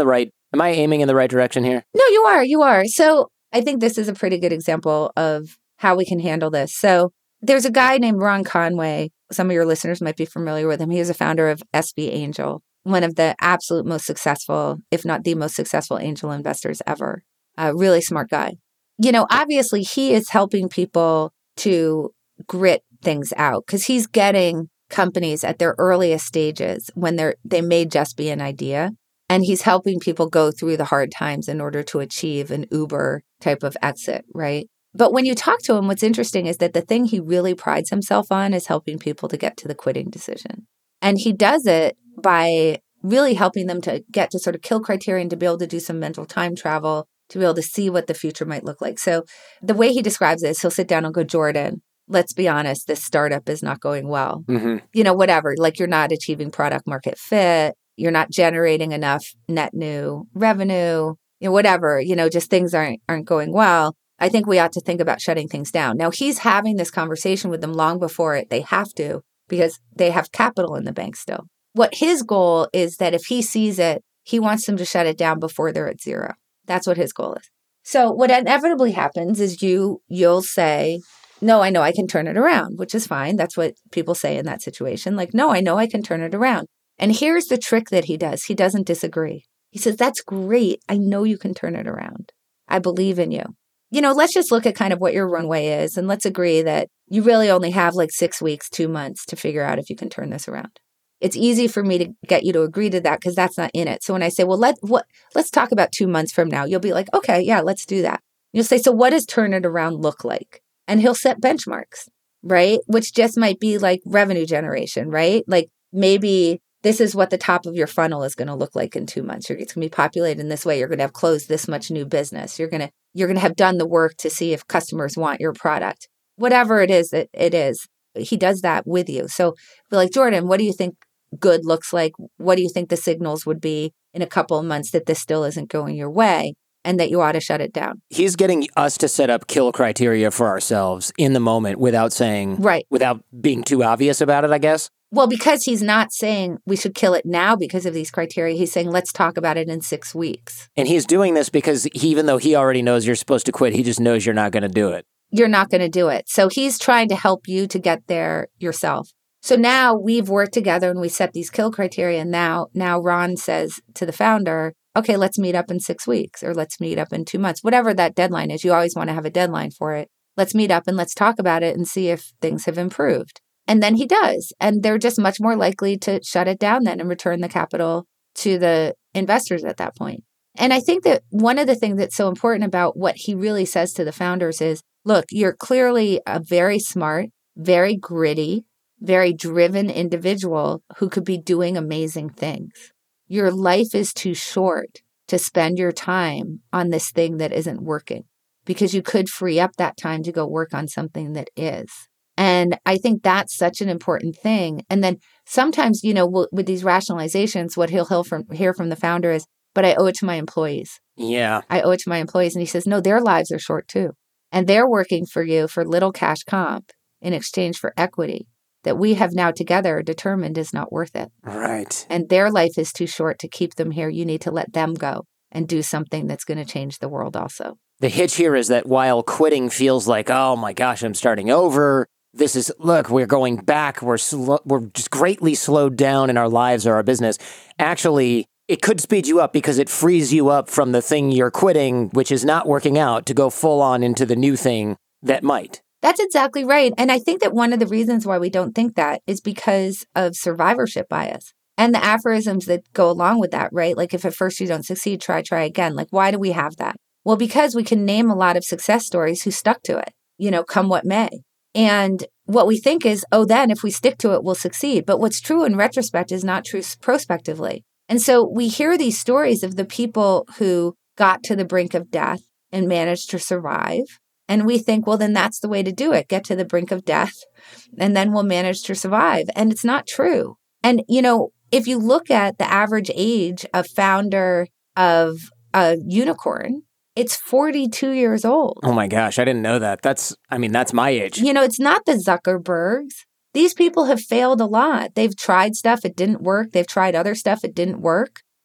Am I aiming in the right direction here? No, you are. So I think this is a pretty good example of how we can handle this. So there's a guy named Ron Conway. Some of your listeners might be familiar with him. He is a founder of SB Angel, one of the absolute most successful, if not the most successful angel investors ever. A really smart guy. Obviously he is helping people to grit things out because he's getting companies at their earliest stages when they may just be an idea. And he's helping people go through the hard times in order to achieve an Uber type of exit, right? But when you talk to him, what's interesting is that the thing he really prides himself on is helping people to get to the quitting decision. And he does it by really helping them to get to sort of kill criterion, to be able to do some mental time travel, to be able to see what the future might look like. So the way he describes it is he'll sit down and go, Jordan, let's be honest, this startup is not going well. Whatever, like you're not achieving product market fit. You're not generating enough net new revenue, whatever, just things aren't going well. I think we ought to think about shutting things down. Now, he's having this conversation with them long before they have to, because they have capital in the bank still. What his goal is that if he sees it, he wants them to shut it down before they're at zero. That's what his goal is. So what inevitably happens is you'll say, no, I know I can turn it around, which is fine. That's what people say in that situation. Like, no, I know I can turn it around. And here's the trick that he does. He doesn't disagree. He says, that's great. I know you can turn it around. I believe in you. Let's just look at kind of what your runway is. And let's agree that you really only have like 6 weeks, 2 months to figure out if you can turn this around. It's easy for me to get you to agree to that because that's not in it. So when I say, well, let's talk about 2 months from now, you'll be like, okay, yeah, let's do that. You'll say, so what does turn it around look like? And he'll set benchmarks, right? Which just might be like revenue generation, right? Like maybe this is what the top of your funnel is going to look like in 2 months. It's going to be populated in this way. You're going to have closed this much new business. You're going to have done the work to see if customers want your product. Whatever it is, it is. He does that with you. So be like, Jordan, what do you think good looks like? What do you think the signals would be in a couple of months that this still isn't going your way and that you ought to shut it down? He's getting us to set up kill criteria for ourselves in the moment without saying, right, without being too obvious about it, I guess. Well, because he's not saying we should kill it now because of these criteria. He's saying, let's talk about it in 6 weeks. And he's doing this because even though he already knows you're supposed to quit, he just knows you're not going to do it. You're not going to do it. So he's trying to help you to get there yourself. So now we've worked together and we set these kill criteria. And now Ron says to the founder, okay, let's meet up in 6 weeks or let's meet up in 2 months, whatever that deadline is. You always want to have a deadline for it. Let's meet up and let's talk about it and see if things have improved. And then he does. And they're just much more likely to shut it down then and return the capital to the investors at that point. And I think that one of the things that's so important about what he really says to the founders is, look, you're clearly a very smart, very gritty, very driven individual who could be doing amazing things. Your life is too short to spend your time on this thing that isn't working because you could free up that time to go work on something that is. And I think that's such an important thing. And then sometimes, with these rationalizations, what he'll hear from the founder is, but I owe it to my employees. Yeah. I owe it to my employees. And he says, no, their lives are short too. And they're working for you for little cash comp in exchange for equity that we have now together determined is not worth it. Right. And their life is too short to keep them here. You need to let them go and do something that's going to change the world also. The hitch here is that while quitting feels like, oh my gosh, I'm starting over. This is, look, we're going back. We're just greatly slowed down in our lives or our business. Actually, it could speed you up because it frees you up from the thing you're quitting, which is not working out, to go full on into the new thing that might. That's exactly right. And I think that one of the reasons why we don't think that is because of survivorship bias and the aphorisms that go along with that, right? Like if at first you don't succeed, try again. Like, why do we have that? Well, because we can name a lot of success stories who stuck to it, come what may. And what we think is, then if we stick to it, we'll succeed. But what's true in retrospect is not true prospectively. And so we hear these stories of the people who got to the brink of death and managed to survive. And we think, well, then that's the way to do it. Get to the brink of death, and then we'll manage to survive. And it's not true. And, if you look at the average age of founder of a unicorn, it's 42 years old. Oh my gosh, I didn't know that. That's my age. It's not the Zuckerbergs. These people have failed a lot. They've tried stuff, it didn't work. They've tried other stuff, it didn't work.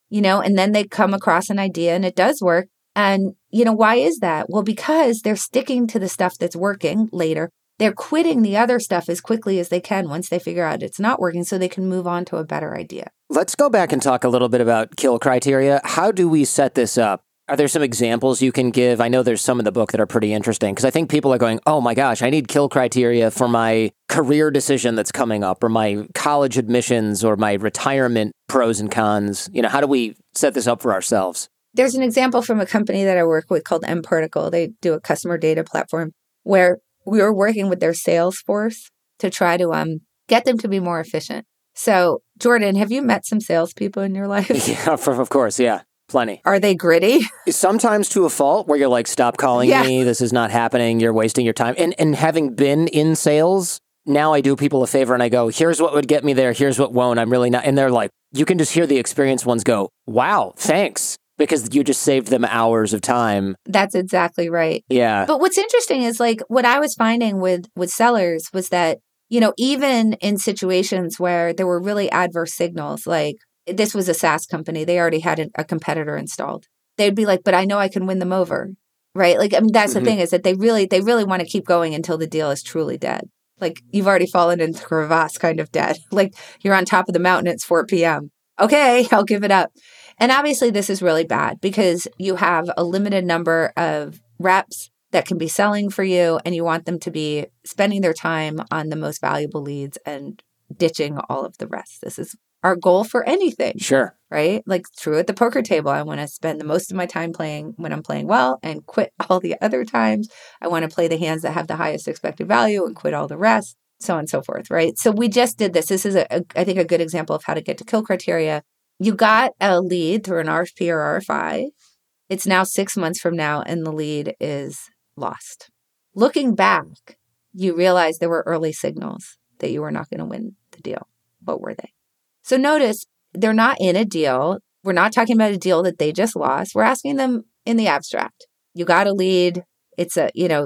and then they come across an idea and it does work. And, why is that? Well, because they're sticking to the stuff that's working later. They're quitting the other stuff as quickly as they can once they figure out it's not working so they can move on to a better idea. Let's go back and talk a little bit about kill criteria. How do we set this up? Are there some examples you can give? I know there's some in the book that are pretty interesting because I think people are going, oh my gosh, I need kill criteria for my career decision that's coming up or my college admissions or my retirement pros and cons. How do we set this up for ourselves? There's an example from a company that I work with called mParticle. They do a customer data platform where we were working with their sales force to try to get them to be more efficient. So, Jordan, have you met some salespeople in your life? Yeah, of course. Yeah, plenty. Are they gritty? Sometimes to a fault where you're like, stop calling me. This is not happening. You're wasting your time. And having been in sales, now I do people a favor and I go, here's what would get me there. Here's what won't. I'm really not. And they're like, you can just hear the experienced ones go, wow, thanks. Because you just saved them hours of time. That's exactly right. Yeah. But what's interesting is like what I was finding with sellers was that, even in situations where there were really adverse signals, like this was a SaaS company, they already had a competitor installed. They'd be like, but I know I can win them over, right? Like, that's the thing is that they really want to keep going until the deal is truly dead. Like you've already fallen into crevasse kind of dead. Like you're on top of the mountain, it's 4 p.m. Okay, I'll give it up. And obviously this is really bad because you have a limited number of reps that can be selling for you and you want them to be spending their time on the most valuable leads and ditching all of the rest. This is our goal for anything. Sure. Right? Like true at the poker table. I want to spend the most of my time playing when I'm playing well and quit all the other times. I want to play the hands that have the highest expected value and quit all the rest, so on and so forth. Right? So we just did this. This is, I think, a good example of how to get to kill criteria. You got a lead through an RFP or RFI. It's now 6 months from now, and the lead is lost. Looking back, you realize there were early signals that you were not going to win the deal. What were they? So notice they're not in a deal. We're not talking about a deal that they just lost. We're asking them in the abstract. You got a lead. It's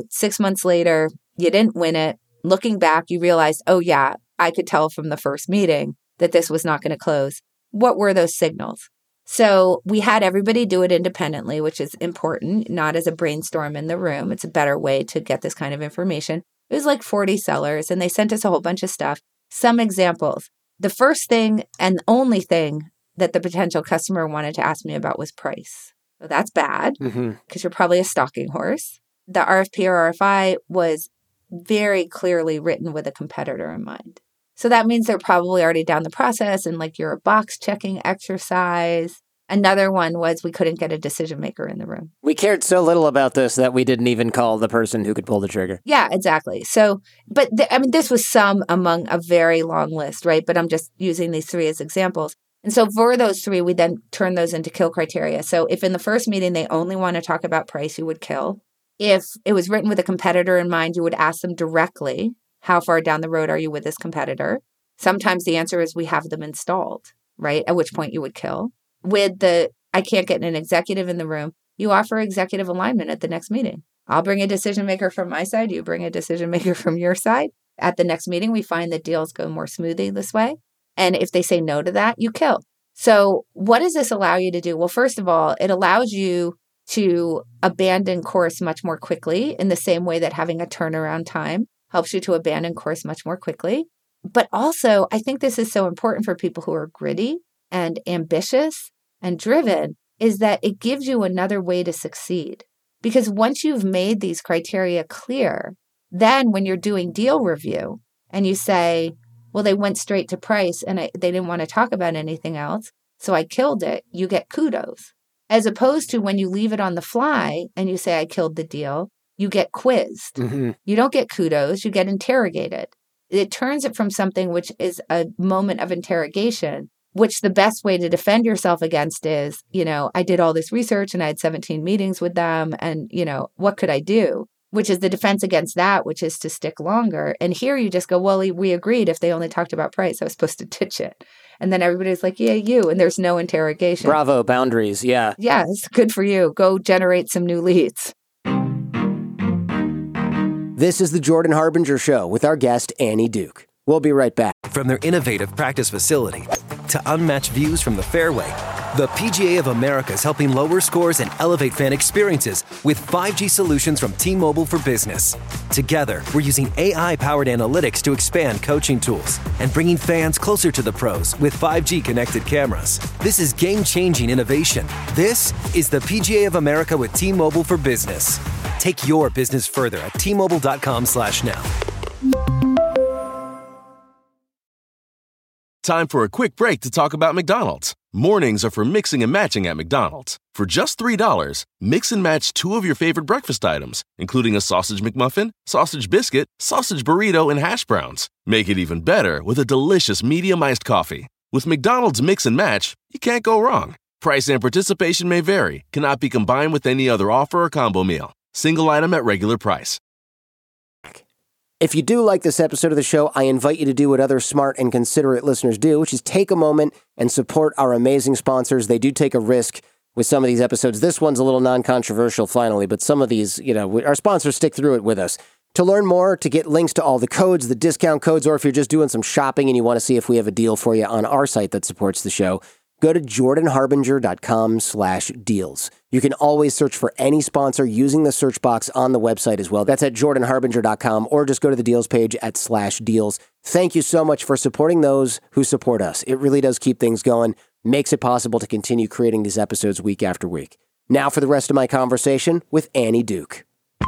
6 months later, you didn't win it. Looking back, you realize, oh yeah, I could tell from the first meeting that this was not going to close. What were those signals? So we had everybody do it independently, which is important, not as a brainstorm in the room. It's a better way to get this kind of information. It was like 40 sellers, and they sent us a whole bunch of stuff. Some examples. The first thing and only thing that the potential customer wanted to ask me about was price. So that's bad because you're probably a stalking horse. The RFP or RFI was very clearly written with a competitor in mind. So that means they're probably already down the process and like you're a box checking exercise. Another one was we couldn't get a decision maker in the room. We cared so little about this that we didn't even call the person who could pull the trigger. Yeah, exactly. So, but this was some among a very long list, right? But I'm just using these three as examples. And so for those three, we then turn those into kill criteria. So if in the first meeting they only want to talk about price, you would kill. If it was written with a competitor in mind, you would ask them directly, how far down the road are you with this competitor? Sometimes the answer is we have them installed, right? At which point you would kill. With the, I can't get an executive in the room, you offer executive alignment at the next meeting. I'll bring a decision maker from my side. You bring a decision maker from your side. At the next meeting, we find that deals go more smoothly this way. And if they say no to that, you kill. So what does this allow you to do? Well, first of all, it allows you to abandon course much more quickly in the same way that having a turnaround time helps you to abandon course much more quickly. But also, I think this is so important for people who are gritty and ambitious and driven, is that it gives you another way to succeed. Because once you've made these criteria clear, then when you're doing deal review and you say, well, they went straight to price and they didn't want to talk about anything else, so I killed it, you get kudos. As opposed to when you leave it on the fly and you say, I killed the deal, you get quizzed. Mm-hmm. You don't get kudos, you get interrogated. It turns it from something which is a moment of interrogation, which the best way to defend yourself against is, I did all this research and I had 17 meetings with them and, what could I do? Which is the defense against that, which is to stick longer. And here you just go, well, we agreed if they only talked about price, I was supposed to ditch it. And then everybody's like, yeah, you. And there's no interrogation. Bravo, boundaries. Yeah. Yeah, it's good for you. Go generate some new leads. This is the Jordan Harbinger Show with our guest, Annie Duke. We'll be right back. From their innovative practice facility to unmatched views from the fairway, The PGA of America is helping lower scores and elevate fan experiences with 5G solutions from T-Mobile for Business. Together, we're using AI-powered analytics to expand coaching tools and bringing fans closer to the pros with 5G connected cameras. This is game-changing innovation. This is the PGA of America with T-Mobile for Business. Take your business further at T-Mobile.com/now. Time for a quick break to talk about McDonald's. Mornings are for mixing and matching at McDonald's. For just $3, mix and match 2 of your favorite breakfast items, including a sausage McMuffin, sausage biscuit, sausage burrito, and hash browns. Make it even better with a delicious medium iced coffee. With McDonald's Mix and Match, you can't go wrong. Price and participation may vary, cannot be combined with any other offer or combo meal. Single item at regular price. If you do like this episode of the show, I invite you to do what other smart and considerate listeners do, which is take a moment and support our amazing sponsors. They do take a risk with some of these episodes. This one's a little non-controversial finally, but some of these, our sponsors stick through it with us. To learn more, to get links to all the codes, the discount codes, or if you're just doing some shopping and you want to see if we have a deal for you on our site that supports the show, go to jordanharbinger.com/deals. You can always search for any sponsor using the search box on the website as well. That's at jordanharbinger.com, or just go to the deals page at /deals. Thank you so much for supporting those who support us. It really does keep things going, makes it possible to continue creating these episodes week after week. Now for the rest of my conversation with Annie Duke.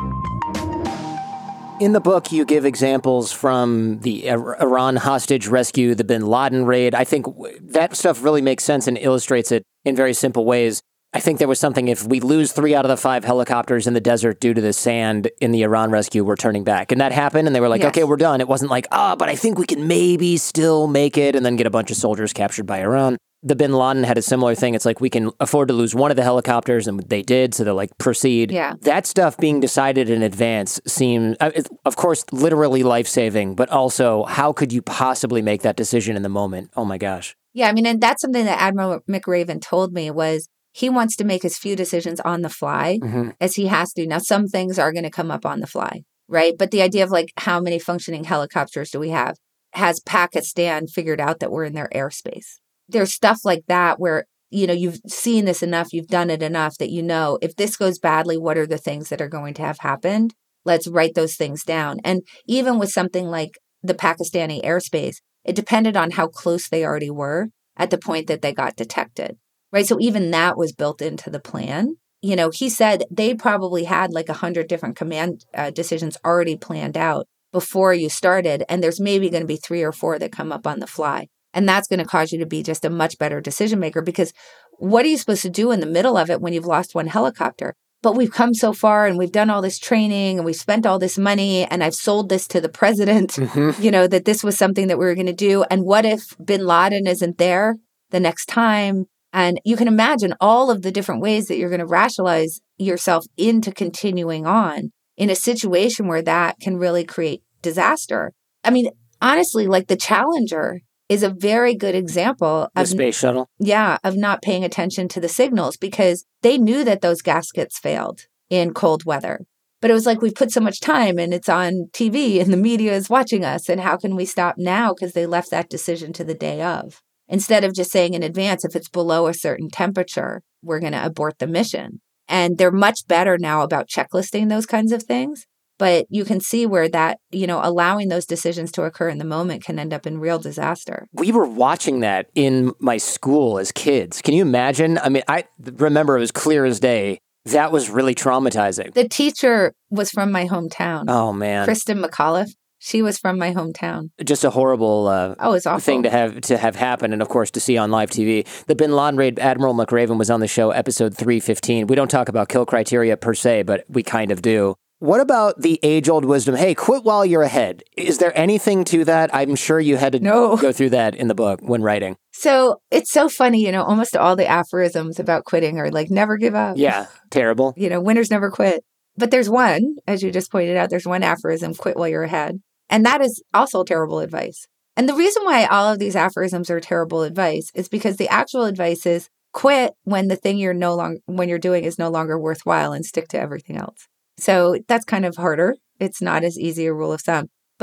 In the book, you give examples from the Iran hostage rescue, the bin Laden raid. I think that stuff really makes sense and illustrates it in very simple ways. I think there was something, if we lose 3 out of the 5 helicopters in the desert due to the sand in the Iran rescue, we're turning back. And that happened, and they were like, okay, we're done. It wasn't like, but I think we can maybe still make it, and then get a bunch of soldiers captured by Iran. The bin Laden had a similar thing. It's like, we can afford to lose one of the helicopters, and they did, so they're like, proceed. Yeah. That stuff being decided in advance seemed, of course, literally life-saving, but also, how could you possibly make that decision in the moment? Oh my gosh. Yeah, I mean, and that's something that Admiral McRaven told me was he wants to make as few decisions on the fly as he has to. Now, some things are going to come up on the fly, right? But the idea of like, how many functioning helicopters do we have? Has Pakistan figured out that we're in their airspace? There's stuff like that where, you've seen this enough, you've done it enough that if this goes badly, what are the things that are going to have happened? Let's write those things down. And even with something like the Pakistani airspace, it depended on how close they already were at the point that they got detected, right? So even that was built into the plan. He said they probably had like 100 different command decisions already planned out before you started. And there's maybe going to be 3 or 4 that come up on the fly. And that's going to cause you to be just a much better decision maker, because what are you supposed to do in the middle of it when you've lost one helicopter? But we've come so far and we've done all this training and we've spent all this money and I've sold this to the president, that this was something that we were going to do. And what if bin Laden isn't there the next time? And you can imagine all of the different ways that you're going to rationalize yourself into continuing on in a situation where that can really create disaster. I mean, honestly, like the Challenger is a very good example of the space shuttle. Yeah, of not paying attention to the signals, because they knew that those gaskets failed in cold weather. But it was like, we've put so much time and it's on TV and the media is watching us. And how can we stop now? Because they left that decision to the day of. Instead of just saying in advance, if it's below a certain temperature, we're going to abort the mission. And they're much better now about checklisting those kinds of things. But you can see where that, allowing those decisions to occur in the moment can end up in real disaster. We were watching that in my school as kids. Can you imagine? I mean, I remember it was clear as day. That was really traumatizing. The teacher was from my hometown. Oh, man. Kristen McAuliffe. She was from my hometown. Just a horrible it's awful. thing to have happen, and of course to see on live TV. The bin Laden raid, Admiral McRaven was on the show, episode 315. We don't talk about kill criteria per se, but we kind of do. What about the age-old wisdom, hey, quit while you're ahead? Is there anything to that? I'm sure you had to go through that in the book when writing. So it's so funny, almost all the aphorisms about quitting are like, never give up. Yeah, terrible. Winners never quit. But there's one, as you just pointed out, there's one aphorism, quit while you're ahead. And that is also terrible advice. And the reason why all of these aphorisms are terrible advice is because the actual advice is quit when the thing when you're doing is no longer worthwhile, and stick to everything else. So that's kind of harder. It's not as easy a rule of thumb. But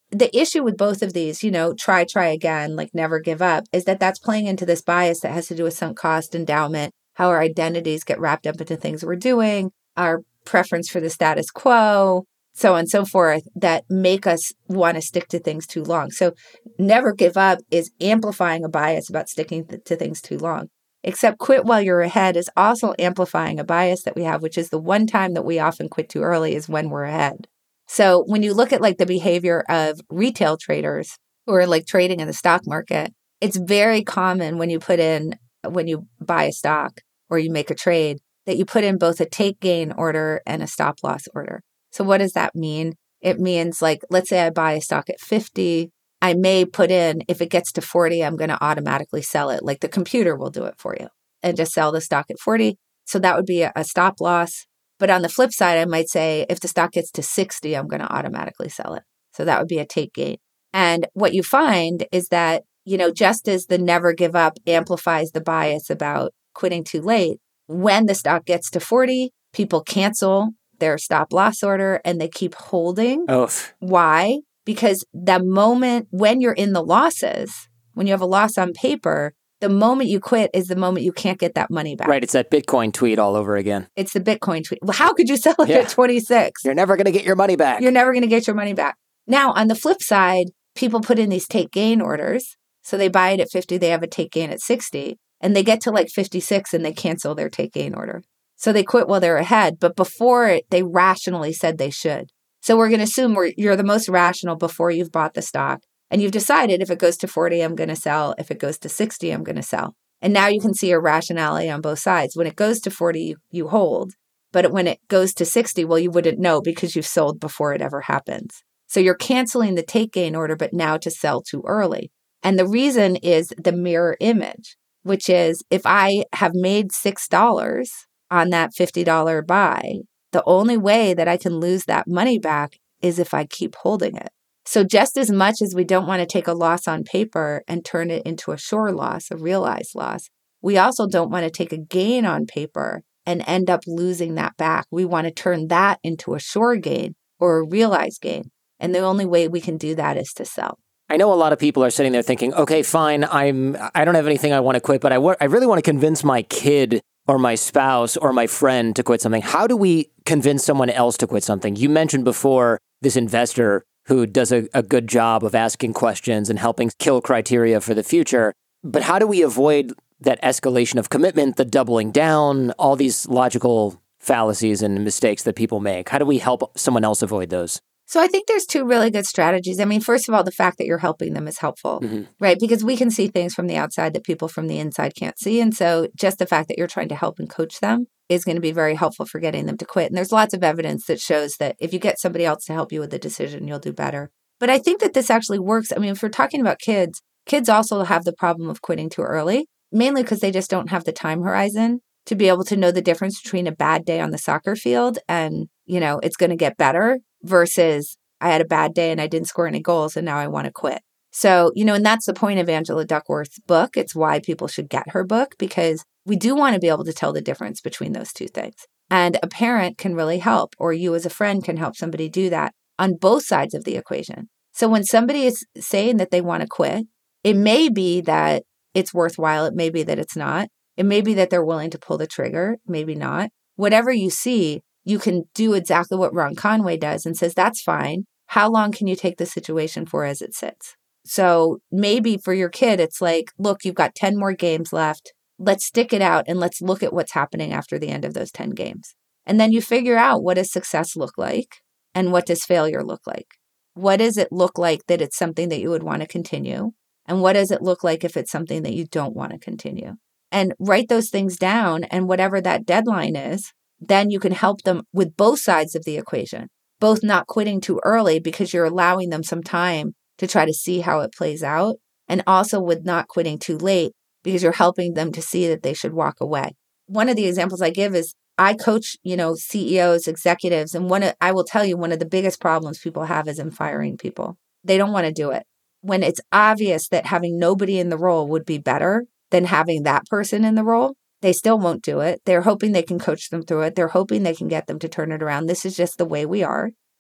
the issue with both of these, try again, like never give up, is that that's playing into this bias that has to do with sunk cost, endowment, how our identities get wrapped up into things we're doing, our preference for the status quo, so on and so forth, that make us want to stick to things too long. So never give up is amplifying a bias about sticking to things too long. Except quit while you're ahead is also amplifying a bias that we have, which is the one time that we often quit too early is when we're ahead. So when you look at like the behavior of retail traders who are like trading in the stock market, it's very common when you buy a stock or you make a trade, that you put in both a take gain order and a stop loss order. So what does that mean? It means like, let's say I buy a stock at 50, I may put in, if it gets to 40, I'm going to automatically sell it. Like the computer will do it for you and just sell the stock at 40. So that would be a stop loss. But on the flip side, I might say, if the stock gets to 60, I'm going to automatically sell it. So that would be a take gain. And what you find is that, just as the never give up amplifies the bias about quitting too late, when the stock gets to 40, people cancel their stop loss order and they keep holding. Oh. Why? Because the moment when you're in the losses, when you have a loss on paper, the moment you quit is the moment you can't get that money back. Right. It's that Bitcoin tweet all over again. It's the Bitcoin tweet. Well, how could you sell it at 26? You're never going to get your money back. You're never going to get your money back. Now, on the flip side, people put in these take gain orders. So they buy it at 50, they have a take gain at 60, and they get to like 56 and they cancel their take gain order. So they quit while they're ahead, but before it, they rationally said they should. So we're going to assume you're the most rational before you've bought the stock. And you've decided if it goes to 40, I'm going to sell. If it goes to 60, I'm going to sell. And now you can see your rationality on both sides. When it goes to 40, you hold. But when it goes to 60, well, you wouldn't know because you've sold before it ever happens. So you're canceling the take gain order, but now to sell too early. And the reason is the mirror image, which is if I have made $6 on that $50 buy, the only way that I can lose that money back is if I keep holding it. So just as much as we don't want to take a loss on paper and turn it into a sure loss, a realized loss, we also don't want to take a gain on paper and end up losing that back. We want to turn that into a sure gain or a realized gain. And the only way we can do that is to sell. I know a lot of people are sitting there thinking, okay, fine, I don't have anything I want to quit, but I really want to convince my kid or my spouse or my friend to quit something. How do we convince someone else to quit something? You mentioned before this investor who does a good job of asking questions and helping kill criteria for the future. But how do we avoid that escalation of commitment, the doubling down, all these logical fallacies and mistakes that people make? How do we help someone else avoid those? So I think there's two really good strategies. I mean, first of all, the fact that you're helping them is helpful, right? Because we can see things from the outside that people from the inside can't see. And so just the fact that you're trying to help and coach them is going to be very helpful for getting them to quit. And there's lots of evidence that shows that if you get somebody else to help you with the decision, you'll do better. But I think that this actually works. I mean, if we're talking about kids, kids also have the problem of quitting too early, mainly because they just don't have the time horizon to be able to know the difference between a bad day on the soccer field and, it's going to get better versus I had a bad day and I didn't score any goals and now I want to quit. So, and that's the point of Angela Duckworth's book. It's why people should get her book, because we do want to be able to tell the difference between those two things. And a parent can really help, or you as a friend can help somebody do that on both sides of the equation. So when somebody is saying that they want to quit, it may be that it's worthwhile. It may be that it's not. It may be that they're willing to pull the trigger, maybe not. Whatever you see, you can do exactly what Ron Conway does and says, that's fine. How long can you take the situation for as it sits? So maybe for your kid, it's like, look, you've got 10 more games left. Let's stick it out and let's look at what's happening after the end of those 10 games. And then you figure out, what does success look like and what does failure look like? What does it look like that it's something that you would want to continue? And what does it look like if it's something that you don't want to continue? And write those things down, and whatever that deadline is, then you can help them with both sides of the equation, both not quitting too early because you're allowing them some time to try to see how it plays out, and also with not quitting too late because you're helping them to see that they should walk away. One of the examples I give is I coach, CEOs, executives, and I will tell you one of the biggest problems people have is in firing people. They don't want to do it. When it's obvious that having nobody in the role would be better than having that person in the role, they still won't do it. They're hoping they can coach them through it. They're hoping they can get them to turn it around. This is just the way we are.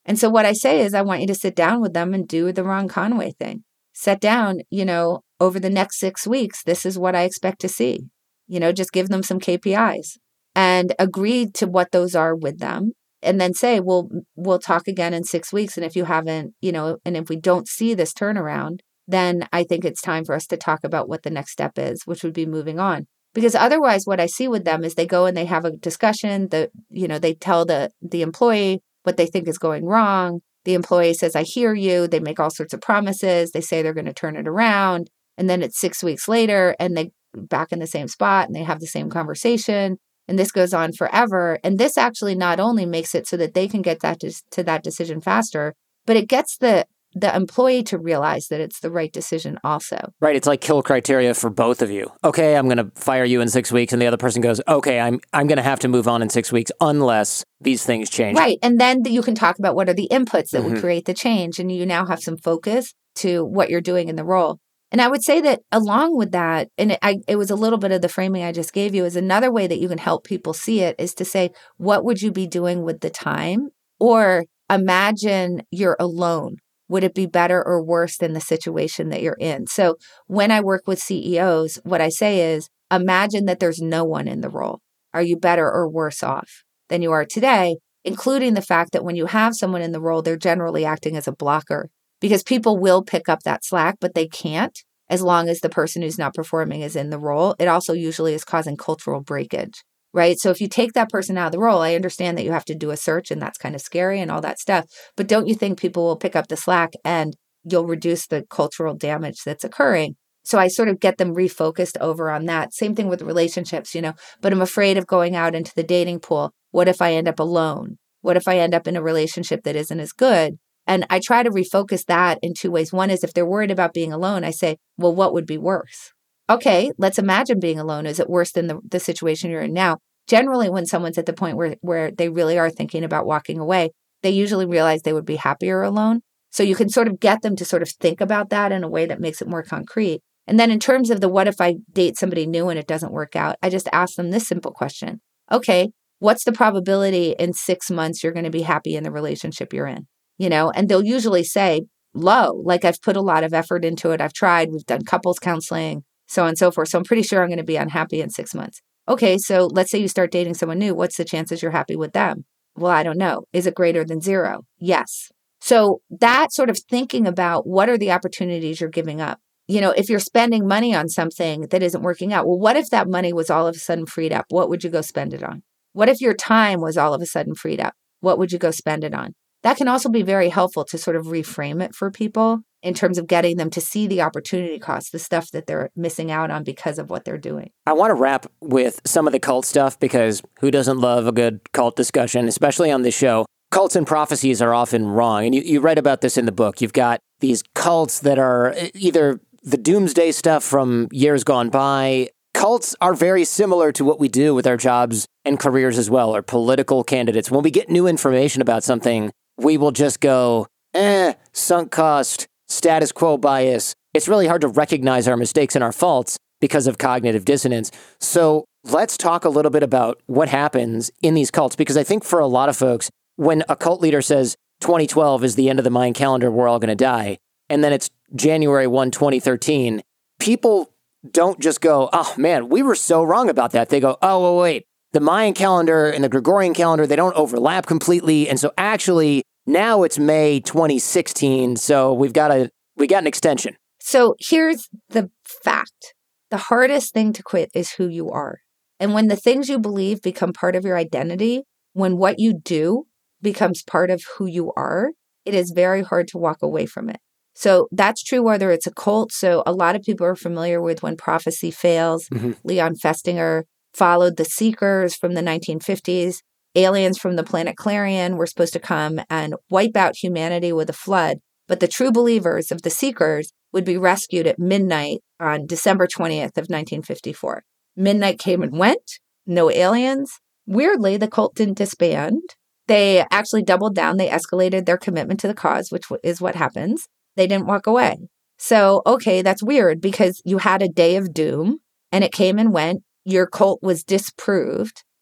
And so what I say is I want you to sit down with them and do the Ron Conway thing. Sit down, over the next 6 weeks, this is what I expect to see. Just give them some KPIs and agree to what those are with them. And then say, we'll talk again in 6 weeks. And if you haven't, and if we don't see this turnaround, then I think it's time for us to talk about what the next step is, which would be moving on. Because otherwise, what I see with them is they go and they have a discussion that, they tell the employee what they think is going wrong. The employee says, I hear you. They make all sorts of promises. They say they're going to turn it around. And then it's 6 weeks later and they back in the same spot and they have the same conversation. And this goes on forever. And this actually not only makes it so that they can get to that decision faster, but it gets the employee to realize that it's the right decision also. Right. It's like kill criteria for both of you. Okay, I'm going to fire you in 6 weeks. And the other person goes, okay, I'm going to have to move on in 6 weeks unless these things change. Right. And then you can talk about what are the inputs that would create the change. And you now have some focus to what you're doing in the role. And I would say that along with that, and it was a little bit of the framing I just gave you, is another way that you can help people see it is to say, what would you be doing with the time? Or imagine you're alone. Would it be better or worse than the situation that you're in? So when I work with CEOs, what I say is, imagine that there's no one in the role. Are you better or worse off than you are today? Including the fact that when you have someone in the role, they're generally acting as a blocker. Because people will pick up that slack, but they can't as long as the person who's not performing is in the role. It also usually is causing cultural breakage, right? So if you take that person out of the role, I understand that you have to do a search and that's kind of scary and all that stuff. But don't you think people will pick up the slack and you'll reduce the cultural damage that's occurring? So I sort of get them refocused over on that. Same thing with relationships, but I'm afraid of going out into the dating pool. What if I end up alone? What if I end up in a relationship that isn't as good? And I try to refocus that in two ways. One is if they're worried about being alone, I say, well, what would be worse? Okay, let's imagine being alone. Is it worse than the situation you're in now? Generally, when someone's at the point where they really are thinking about walking away, they usually realize they would be happier alone. So you can sort of get them to sort of think about that in a way that makes it more concrete. And then in terms of the what if I date somebody new and it doesn't work out, I just ask them this simple question. Okay, what's the probability in 6 months you're going to be happy in the relationship you're in? And they'll usually say low, like I've put a lot of effort into it. I've tried, we've done couples counseling, so on and so forth. So I'm pretty sure I'm going to be unhappy in 6 months. Okay, so let's say you start dating someone new. What's the chances you're happy with them? Well, I don't know. Is it greater than 0? Yes. So that sort of thinking about what are the opportunities you're giving up? If you're spending money on something that isn't working out, well, what if that money was all of a sudden freed up? What would you go spend it on? What if your time was all of a sudden freed up? What would you go spend it on? That can also be very helpful to sort of reframe it for people in terms of getting them to see the opportunity costs, the stuff that they're missing out on because of what they're doing. I want to wrap with some of the cult stuff because who doesn't love a good cult discussion, especially on this show? Cults and prophecies are often wrong. And you write about this in the book. You've got these cults that are either the doomsday stuff from years gone by. Cults are very similar to what we do with our jobs and careers as well, or political candidates. When we get new information about something, we will just go, sunk cost, status quo bias. It's really hard to recognize our mistakes and our faults because of cognitive dissonance. So let's talk a little bit about what happens in these cults, because I think for a lot of folks, when a cult leader says 2012 is the end of the Mayan calendar, we're all going to die, and then it's January 1, 2013, people don't just go, oh man, we were so wrong about that. They go, oh, well, wait, the Mayan calendar and the Gregorian calendar, they don't overlap completely. And so actually now it's May 2016. So we got an extension. So here's the fact. The hardest thing to quit is who you are. And when the things you believe become part of your identity, when what you do becomes part of who you are, it is very hard to walk away from it. So that's true whether it's a cult. So a lot of people are familiar with When Prophecy Fails. Leon Festinger followed the Seekers from the 1950s. Aliens from the planet Clarion were supposed to come and wipe out humanity with a flood. But the true believers of the Seekers would be rescued at midnight on December 20th of 1954. Midnight came and went. No aliens. Weirdly, the cult didn't disband. They actually doubled down. They escalated their commitment to the cause, which is what happens. They didn't walk away. So, okay, that's weird because you had a day of doom and it came and went. Your cult was disproved.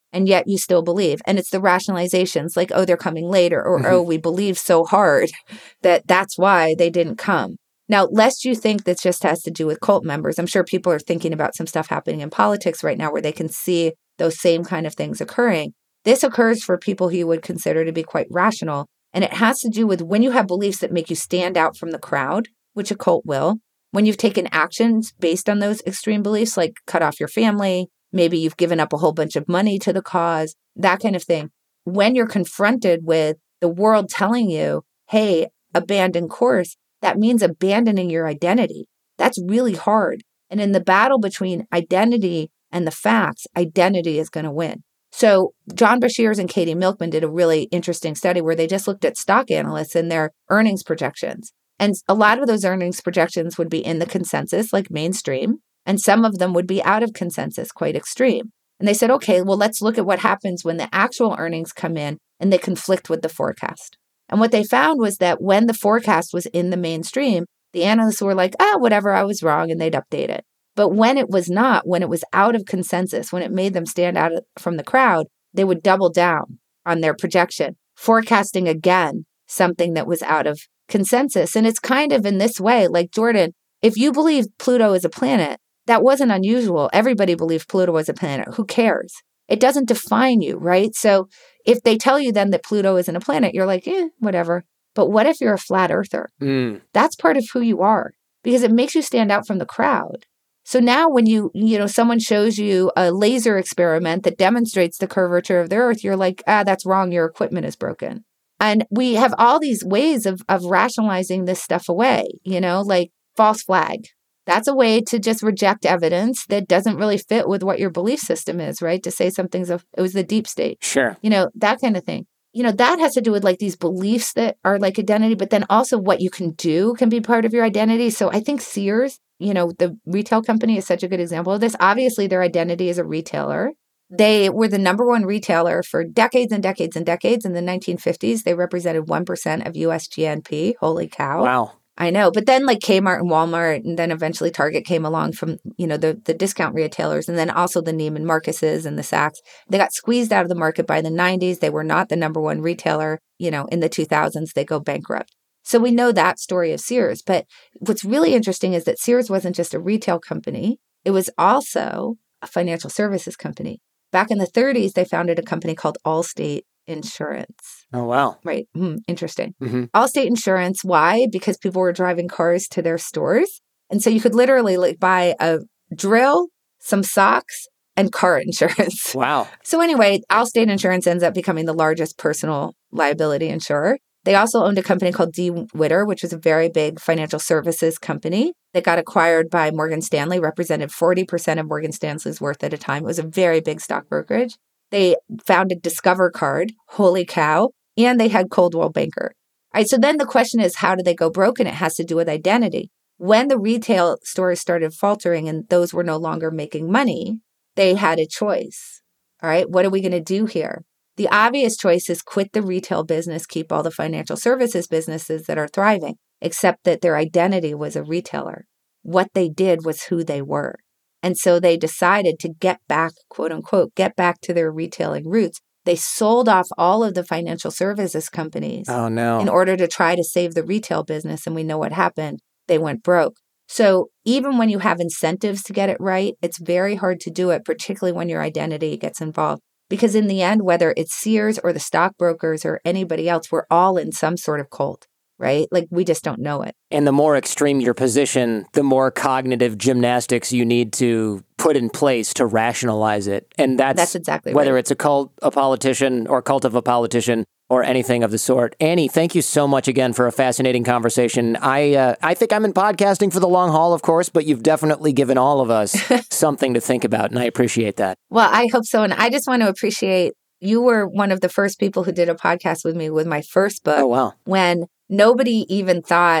and yet you still believe. And it's the rationalizations like, oh, they're coming later, or, oh, we believe so hard that that's why they didn't come. Now, lest you think this just has to do with cult members, I'm sure people are thinking about some stuff happening in politics right now where they can see those same kind of things occurring. This occurs for people who you would consider to be quite rational. And it has to do with when you have beliefs that make you stand out from the crowd, which a cult will, when you've taken actions based on those extreme beliefs, like cut off your family, maybe you've given up a whole bunch of money to the cause, that kind of thing. When you're confronted with the world telling you, hey, abandon course, that means abandoning your identity. That's really hard. And in the battle between identity and the facts, identity is going to win. So John Beshears and Katie Milkman did a really interesting study where they just looked at stock analysts and their earnings projections. And a lot of those earnings projections would be in the consensus, like mainstream, and some of them would be out of consensus, quite extreme. And they said, okay, well, let's look at what happens when the actual earnings come in and they conflict with the forecast. And what they found was that when the forecast was in the mainstream, the analysts were like, whatever, I was wrong, and they'd update it. But when it was not, when it was out of consensus, when it made them stand out from the crowd, they would double down on their projection, forecasting again something that was out of consensus. And it's kind of in this way, like Jordan, if you believe Pluto is a planet, that wasn't unusual. Everybody believed Pluto was a planet. Who cares? It doesn't define you, right? So if they tell you then that Pluto isn't a planet, you're like, whatever. But what if you're a flat earther? That's part of who you are because it makes you stand out from the crowd. So now when someone shows you a laser experiment that demonstrates the curvature of the earth, you're like, that's wrong. Your equipment is broken. And we have all these ways of rationalizing this stuff away, like false flag. That's a way to just reject evidence that doesn't really fit with what your belief system is, right? To say it was the deep state. Sure. That kind of thing. That has to do with like these beliefs that are like identity, but then also what you can do can be part of your identity. So I think Sears, the retail company is such a good example of this. Obviously, their identity is a retailer. They were the number one retailer for decades and decades and decades. In the 1950s, they represented 1% of U.S. GNP. Holy cow. Wow. I know. But then like Kmart and Walmart, and then eventually Target came along from, the discount retailers, and then also the Neiman Marcus's and the Saks. They got squeezed out of the market by the 90s. They were not the number one retailer. In the 2000s, they go bankrupt. So we know that story of Sears. But what's really interesting is that Sears wasn't just a retail company. It was also a financial services company. Back in the 30s, they founded a company called Allstate Insurance. Oh, wow. Right. Interesting. Mm-hmm. Allstate Insurance. Why? Because people were driving cars to their stores. And so you could literally buy a drill, some socks, and car insurance. Wow. So anyway, Allstate Insurance ends up becoming the largest personal liability insurer. They also owned a company called D. Witter, which was a very big financial services company that got acquired by Morgan Stanley, represented 40% of Morgan Stanley's worth at a time. It was a very big stock brokerage. They founded Discover Card, holy cow, and they had Coldwell Banker. All right, so then the question is, how did they go broke? And it has to do with identity. When the retail stores started faltering and those were no longer making money, they had a choice. All right, what are we going to do here? The obvious choice is quit the retail business, keep all the financial services businesses that are thriving, except that their identity was a retailer. What they did was who they were. And so they decided to get back, quote unquote, get back to their retailing roots. They sold off all of the financial services companies Oh, no. in order to try to save the retail business. And we know what happened. They went broke. So even when you have incentives to get it right, it's very hard to do it, particularly when your identity gets involved. Because in the end, whether it's Sears or the stockbrokers or anybody else, we're all in some sort of cult, right? Like we just don't know it. And the more extreme your position, the more cognitive gymnastics you need to put in place to rationalize it. And that's exactly whether right. it's a cult, a politician, or cult of a politician, or anything of the sort. Annie, thank you so much again for a fascinating conversation. I think I'm in podcasting for the long haul, of course, but you've definitely given all of us something to think about, and I appreciate that. Well, I hope so. And I just want to appreciate you were one of the first people who did a podcast with me with my first book. Oh, wow. When nobody even thought,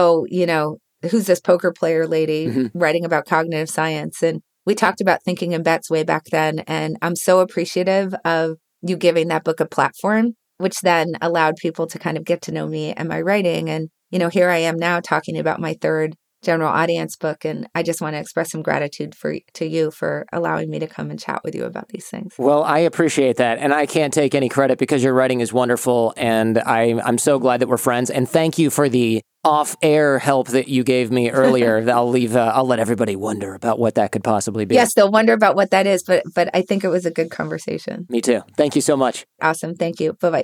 who's this poker player lady writing about cognitive science? And we talked about thinking in bets way back then. And I'm so appreciative of you giving that book a platform, which then allowed people to kind of get to know me and my writing. And, here I am now talking about my third general audience book. And I just want to express some gratitude to you for allowing me to come and chat with you about these things. Well, I appreciate that. And I can't take any credit because your writing is wonderful. And I'm so glad that we're friends. And thank you for the off-air help that you gave me earlier. I'll let everybody wonder about what that could possibly be. Yes, they'll wonder about what that is. But I think it was a good conversation. Me too. Thank you so much. Awesome. Thank you. Bye-bye.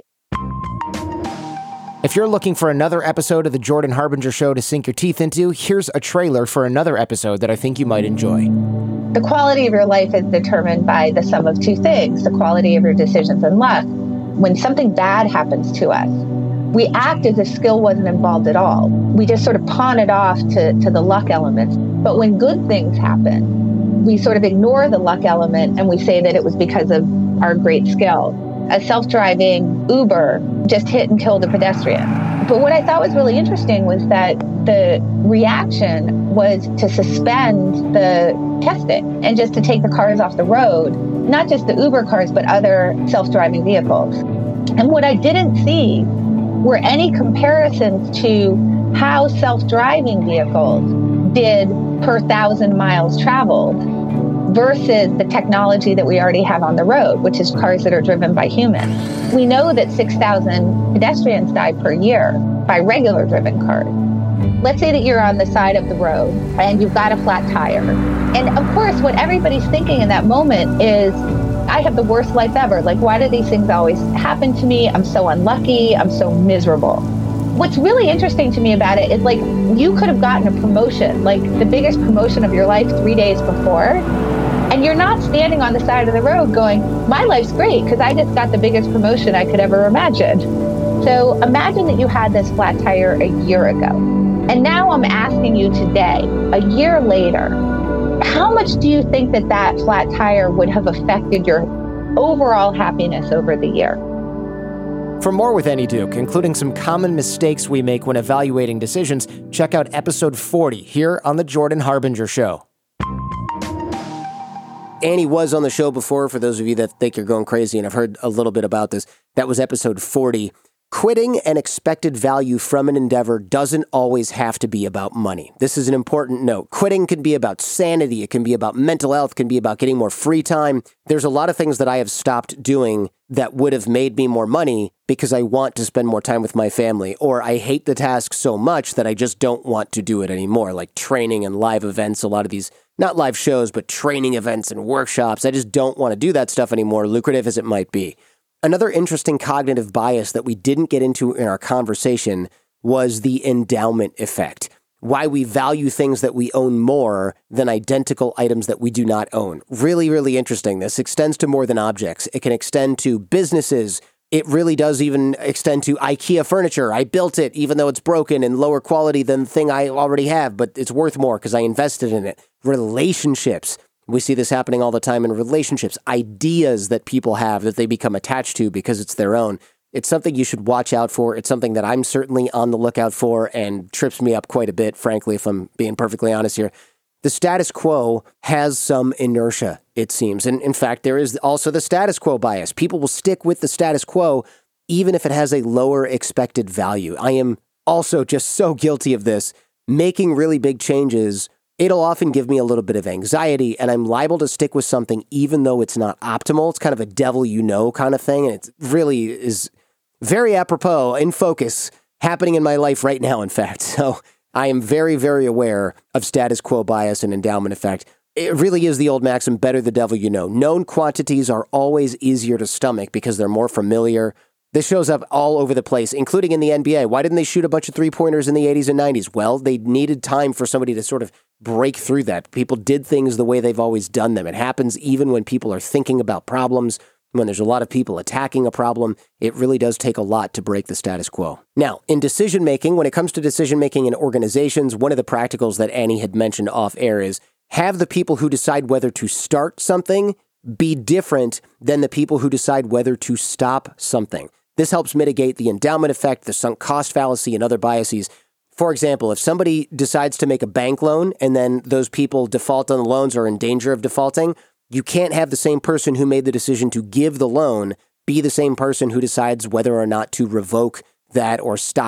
If you're looking for another episode of The Jordan Harbinger Show to sink your teeth into, here's a trailer for another episode that I think you might enjoy. The quality of your life is determined by the sum of two things, the quality of your decisions and luck. When something bad happens to us, we act as if skill wasn't involved at all. We just sort of pawn it off to the luck elements. But when good things happen, we sort of ignore the luck element and we say that it was because of our great skill. A self-driving Uber just hit and killed a pedestrian. But what I thought was really interesting was that the reaction was to suspend the testing and just to take the cars off the road, not just the Uber cars, but other self-driving vehicles. And what I didn't see were any comparisons to how self-driving vehicles did per 1,000 miles traveled versus the technology that we already have on the road, which is cars that are driven by humans. We know that 6,000 pedestrians die per year by regular driven cars. Let's say that you're on the side of the road and you've got a flat tire. And of course, what everybody's thinking in that moment is, I have the worst life ever. Like, why do these things always happen to me? I'm so unlucky. I'm so miserable. What's really interesting to me about it is, like, you could have gotten a promotion, like the biggest promotion of your life 3 days before. And you're not standing on the side of the road going, my life's great because I just got the biggest promotion I could ever imagine. So imagine that you had this flat tire a year ago. And now I'm asking you today, a year later, how much do you think that flat tire would have affected your overall happiness over the year? For more with Annie Duke, including some common mistakes we make when evaluating decisions, check out episode 40 here on The Jordan Harbinger Show. Annie was on the show before, for those of you that think you're going crazy, and I've heard a little bit about this. That was episode 40. Quitting an expected value from an endeavor doesn't always have to be about money. This is an important note. Quitting can be about sanity. It can be about mental health. It can be about getting more free time. There's a lot of things that I have stopped doing that would have made me more money because I want to spend more time with my family, or I hate the task so much that I just don't want to do it anymore, like training and live events, a lot of these, not live shows, but training events and workshops. I just don't want to do that stuff anymore, lucrative as it might be. Another interesting cognitive bias that we didn't get into in our conversation was the endowment effect. Why we value things that we own more than identical items that we do not own. Really, really interesting. This extends to more than objects. It can extend to businesses. It really does even extend to IKEA furniture. I built it even though it's broken and lower quality than the thing I already have, but it's worth more because I invested in it. Relationships. We see this happening all the time in relationships. Ideas that people have that they become attached to because it's their own. It's something you should watch out for. It's something that I'm certainly on the lookout for and trips me up quite a bit, frankly, if I'm being perfectly honest here. The status quo has some inertia, it seems. And in fact, there is also the status quo bias. People will stick with the status quo even if it has a lower expected value. I am also just so guilty of this. Making really big changes, it'll often give me a little bit of anxiety, and I'm liable to stick with something even though it's not optimal. It's kind of a devil you know kind of thing, and it really is very apropos, in focus, happening in my life right now, in fact. So I am very, very aware of status quo bias and endowment effect. It really is the old maxim, better the devil you know. Known quantities are always easier to stomach because they're more familiar. This shows up all over the place, including in the NBA. Why didn't they shoot a bunch of three-pointers in the 80s and 90s? Well, they needed time for somebody to sort of break through that. People did things the way they've always done them. It happens even when people are thinking about problems. When there's a lot of people attacking a problem, it really does take a lot to break the status quo. Now, in decision-making, when it comes to decision-making in organizations, one of the practicals that Annie had mentioned off-air is have the people who decide whether to start something be different than the people who decide whether to stop something. This helps mitigate the endowment effect, the sunk cost fallacy, and other biases. For example, if somebody decides to make a bank loan and then those people default on the loans or are in danger of defaulting, you can't have the same person who made the decision to give the loan be the same person who decides whether or not to revoke that or stop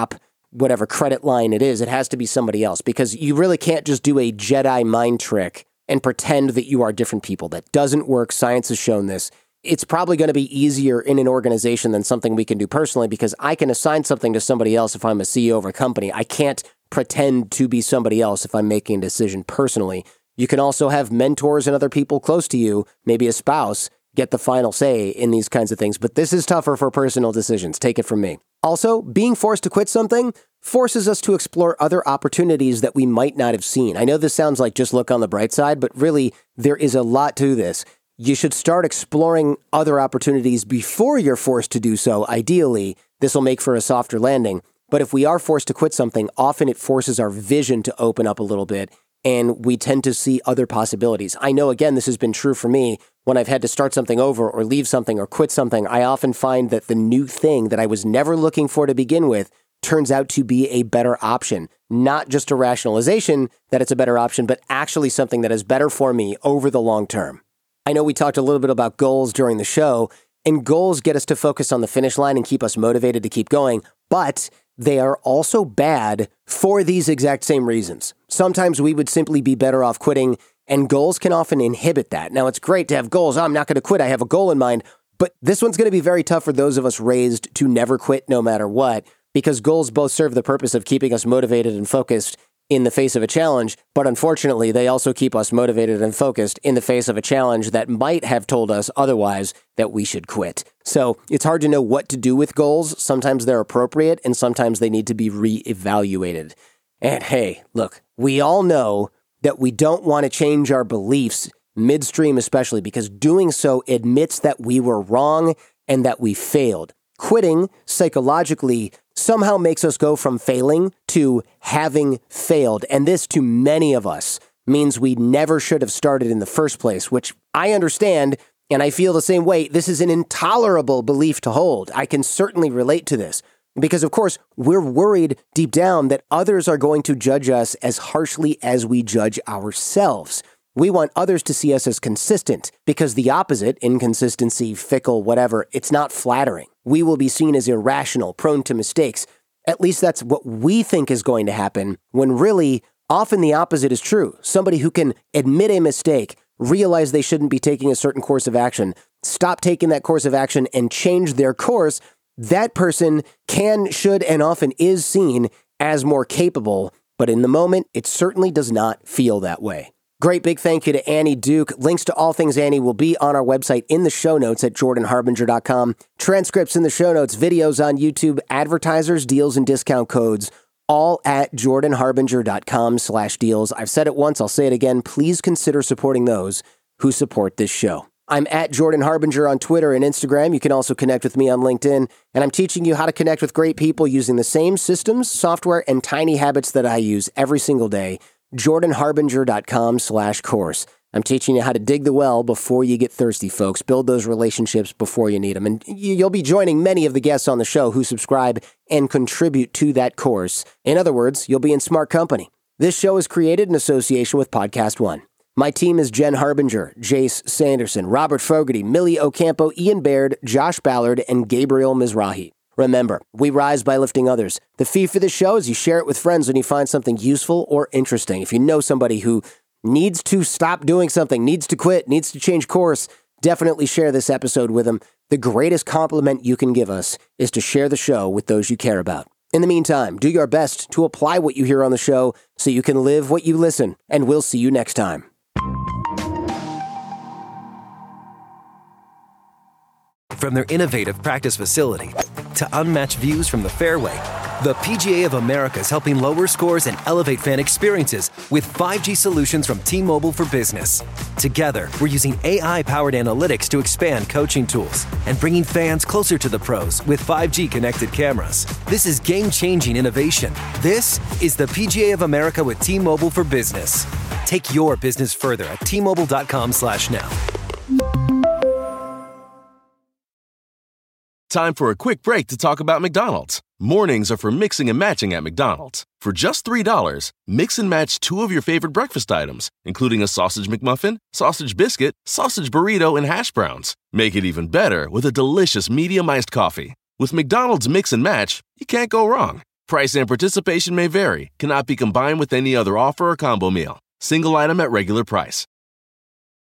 whatever credit line it is. It has to be somebody else, because you really can't just do a Jedi mind trick and pretend that you are different people. That doesn't work. Science has shown this. It's probably going to be easier in an organization than something we can do personally, because I can assign something to somebody else if I'm a CEO of a company. I can't pretend to be somebody else if I'm making a decision personally. You can also have mentors and other people close to you, maybe a spouse, get the final say in these kinds of things. But this is tougher for personal decisions. Take it from me. Also, being forced to quit something forces us to explore other opportunities that we might not have seen. I know this sounds like just look on the bright side, but really there is a lot to this. You should start exploring other opportunities before you're forced to do so. Ideally, this will make for a softer landing. But if we are forced to quit something, often it forces our vision to open up a little bit, and we tend to see other possibilities. I know, again, this has been true for me. When I've had to start something over or leave something or quit something, I often find that the new thing that I was never looking for to begin with turns out to be a better option. Not just a rationalization that it's a better option, but actually something that is better for me over the long term. I know we talked a little bit about goals during the show, and goals get us to focus on the finish line and keep us motivated to keep going, but they are also bad for these exact same reasons. Sometimes we would simply be better off quitting, and goals can often inhibit that. Now, it's great to have goals. I'm not going to quit. I have a goal in mind, but this one's going to be very tough for those of us raised to never quit no matter what, because goals both serve the purpose of keeping us motivated and focused in the face of a challenge, but unfortunately, they also keep us motivated and focused in the face of a challenge that might have told us otherwise that we should quit. So it's hard to know what to do with goals. Sometimes they're appropriate, and sometimes they need to be reevaluated. And hey, look, we all know that we don't want to change our beliefs midstream, especially because doing so admits that we were wrong and that we failed. Quitting psychologically somehow makes us go from failing to having failed. And this, to many of us, means we never should have started in the first place, which I understand, and I feel the same way. This is an intolerable belief to hold. I can certainly relate to this because, of course, we're worried deep down that others are going to judge us as harshly as we judge ourselves. We want others to see us as consistent because the opposite, inconsistency, fickle, whatever, it's not flattering. We will be seen as irrational, prone to mistakes. At least that's what we think is going to happen, when really, often the opposite is true. Somebody who can admit a mistake, realize they shouldn't be taking a certain course of action, stop taking that course of action and change their course, that person can, should, and often is seen as more capable. But in the moment, it certainly does not feel that way. Great big thank you to Annie Duke. Links to all things Annie will be on our website in the show notes at jordanharbinger.com. Transcripts in the show notes, videos on YouTube, advertisers, deals, and discount codes, all at jordanharbinger.com/deals. I've said it once, I'll say it again. Please consider supporting those who support this show. I'm at Jordan Harbinger on Twitter and Instagram. You can also connect with me on LinkedIn. And I'm teaching you how to connect with great people using the same systems, software, and tiny habits that I use every single day. jordanharbinger.com/course. I'm teaching you how to dig the well before you get thirsty, folks. Build those relationships before you need them. And you'll be joining many of the guests on the show who subscribe and contribute to that course. In other words, you'll be in smart company. This show is created in association with Podcast One. My team is Jen Harbinger, Jace Sanderson, Robert Fogarty, Millie Ocampo, Ian Baird, Josh Ballard, and Gabriel Mizrahi. Remember, we rise by lifting others. The fee for this show is you share it with friends when you find something useful or interesting. If you know somebody who needs to stop doing something, needs to quit, needs to change course, definitely share this episode with them. The greatest compliment you can give us is to share the show with those you care about. In the meantime, do your best to apply what you hear on the show so you can live what you listen, and we'll see you next time. From their innovative practice facility to unmatched views from the fairway, the PGA of America is helping lower scores and elevate fan experiences with 5G solutions from T-Mobile for Business. Together, we're using AI-powered analytics to expand coaching tools and bringing fans closer to the pros with 5G connected cameras. This is game-changing innovation. This is the PGA of America with T-Mobile for Business. Take your business further at T-Mobile.com/now. Time for a quick break to talk about McDonald's. Mornings are for mixing and matching at McDonald's. For just $3, mix and match 2 of your favorite breakfast items, including a sausage McMuffin, sausage biscuit, sausage burrito, and hash browns. Make it even better with a delicious medium iced coffee. With McDonald's Mix and Match, you can't go wrong. Price and participation may vary. Cannot be combined with any other offer or combo meal. Single item at regular price.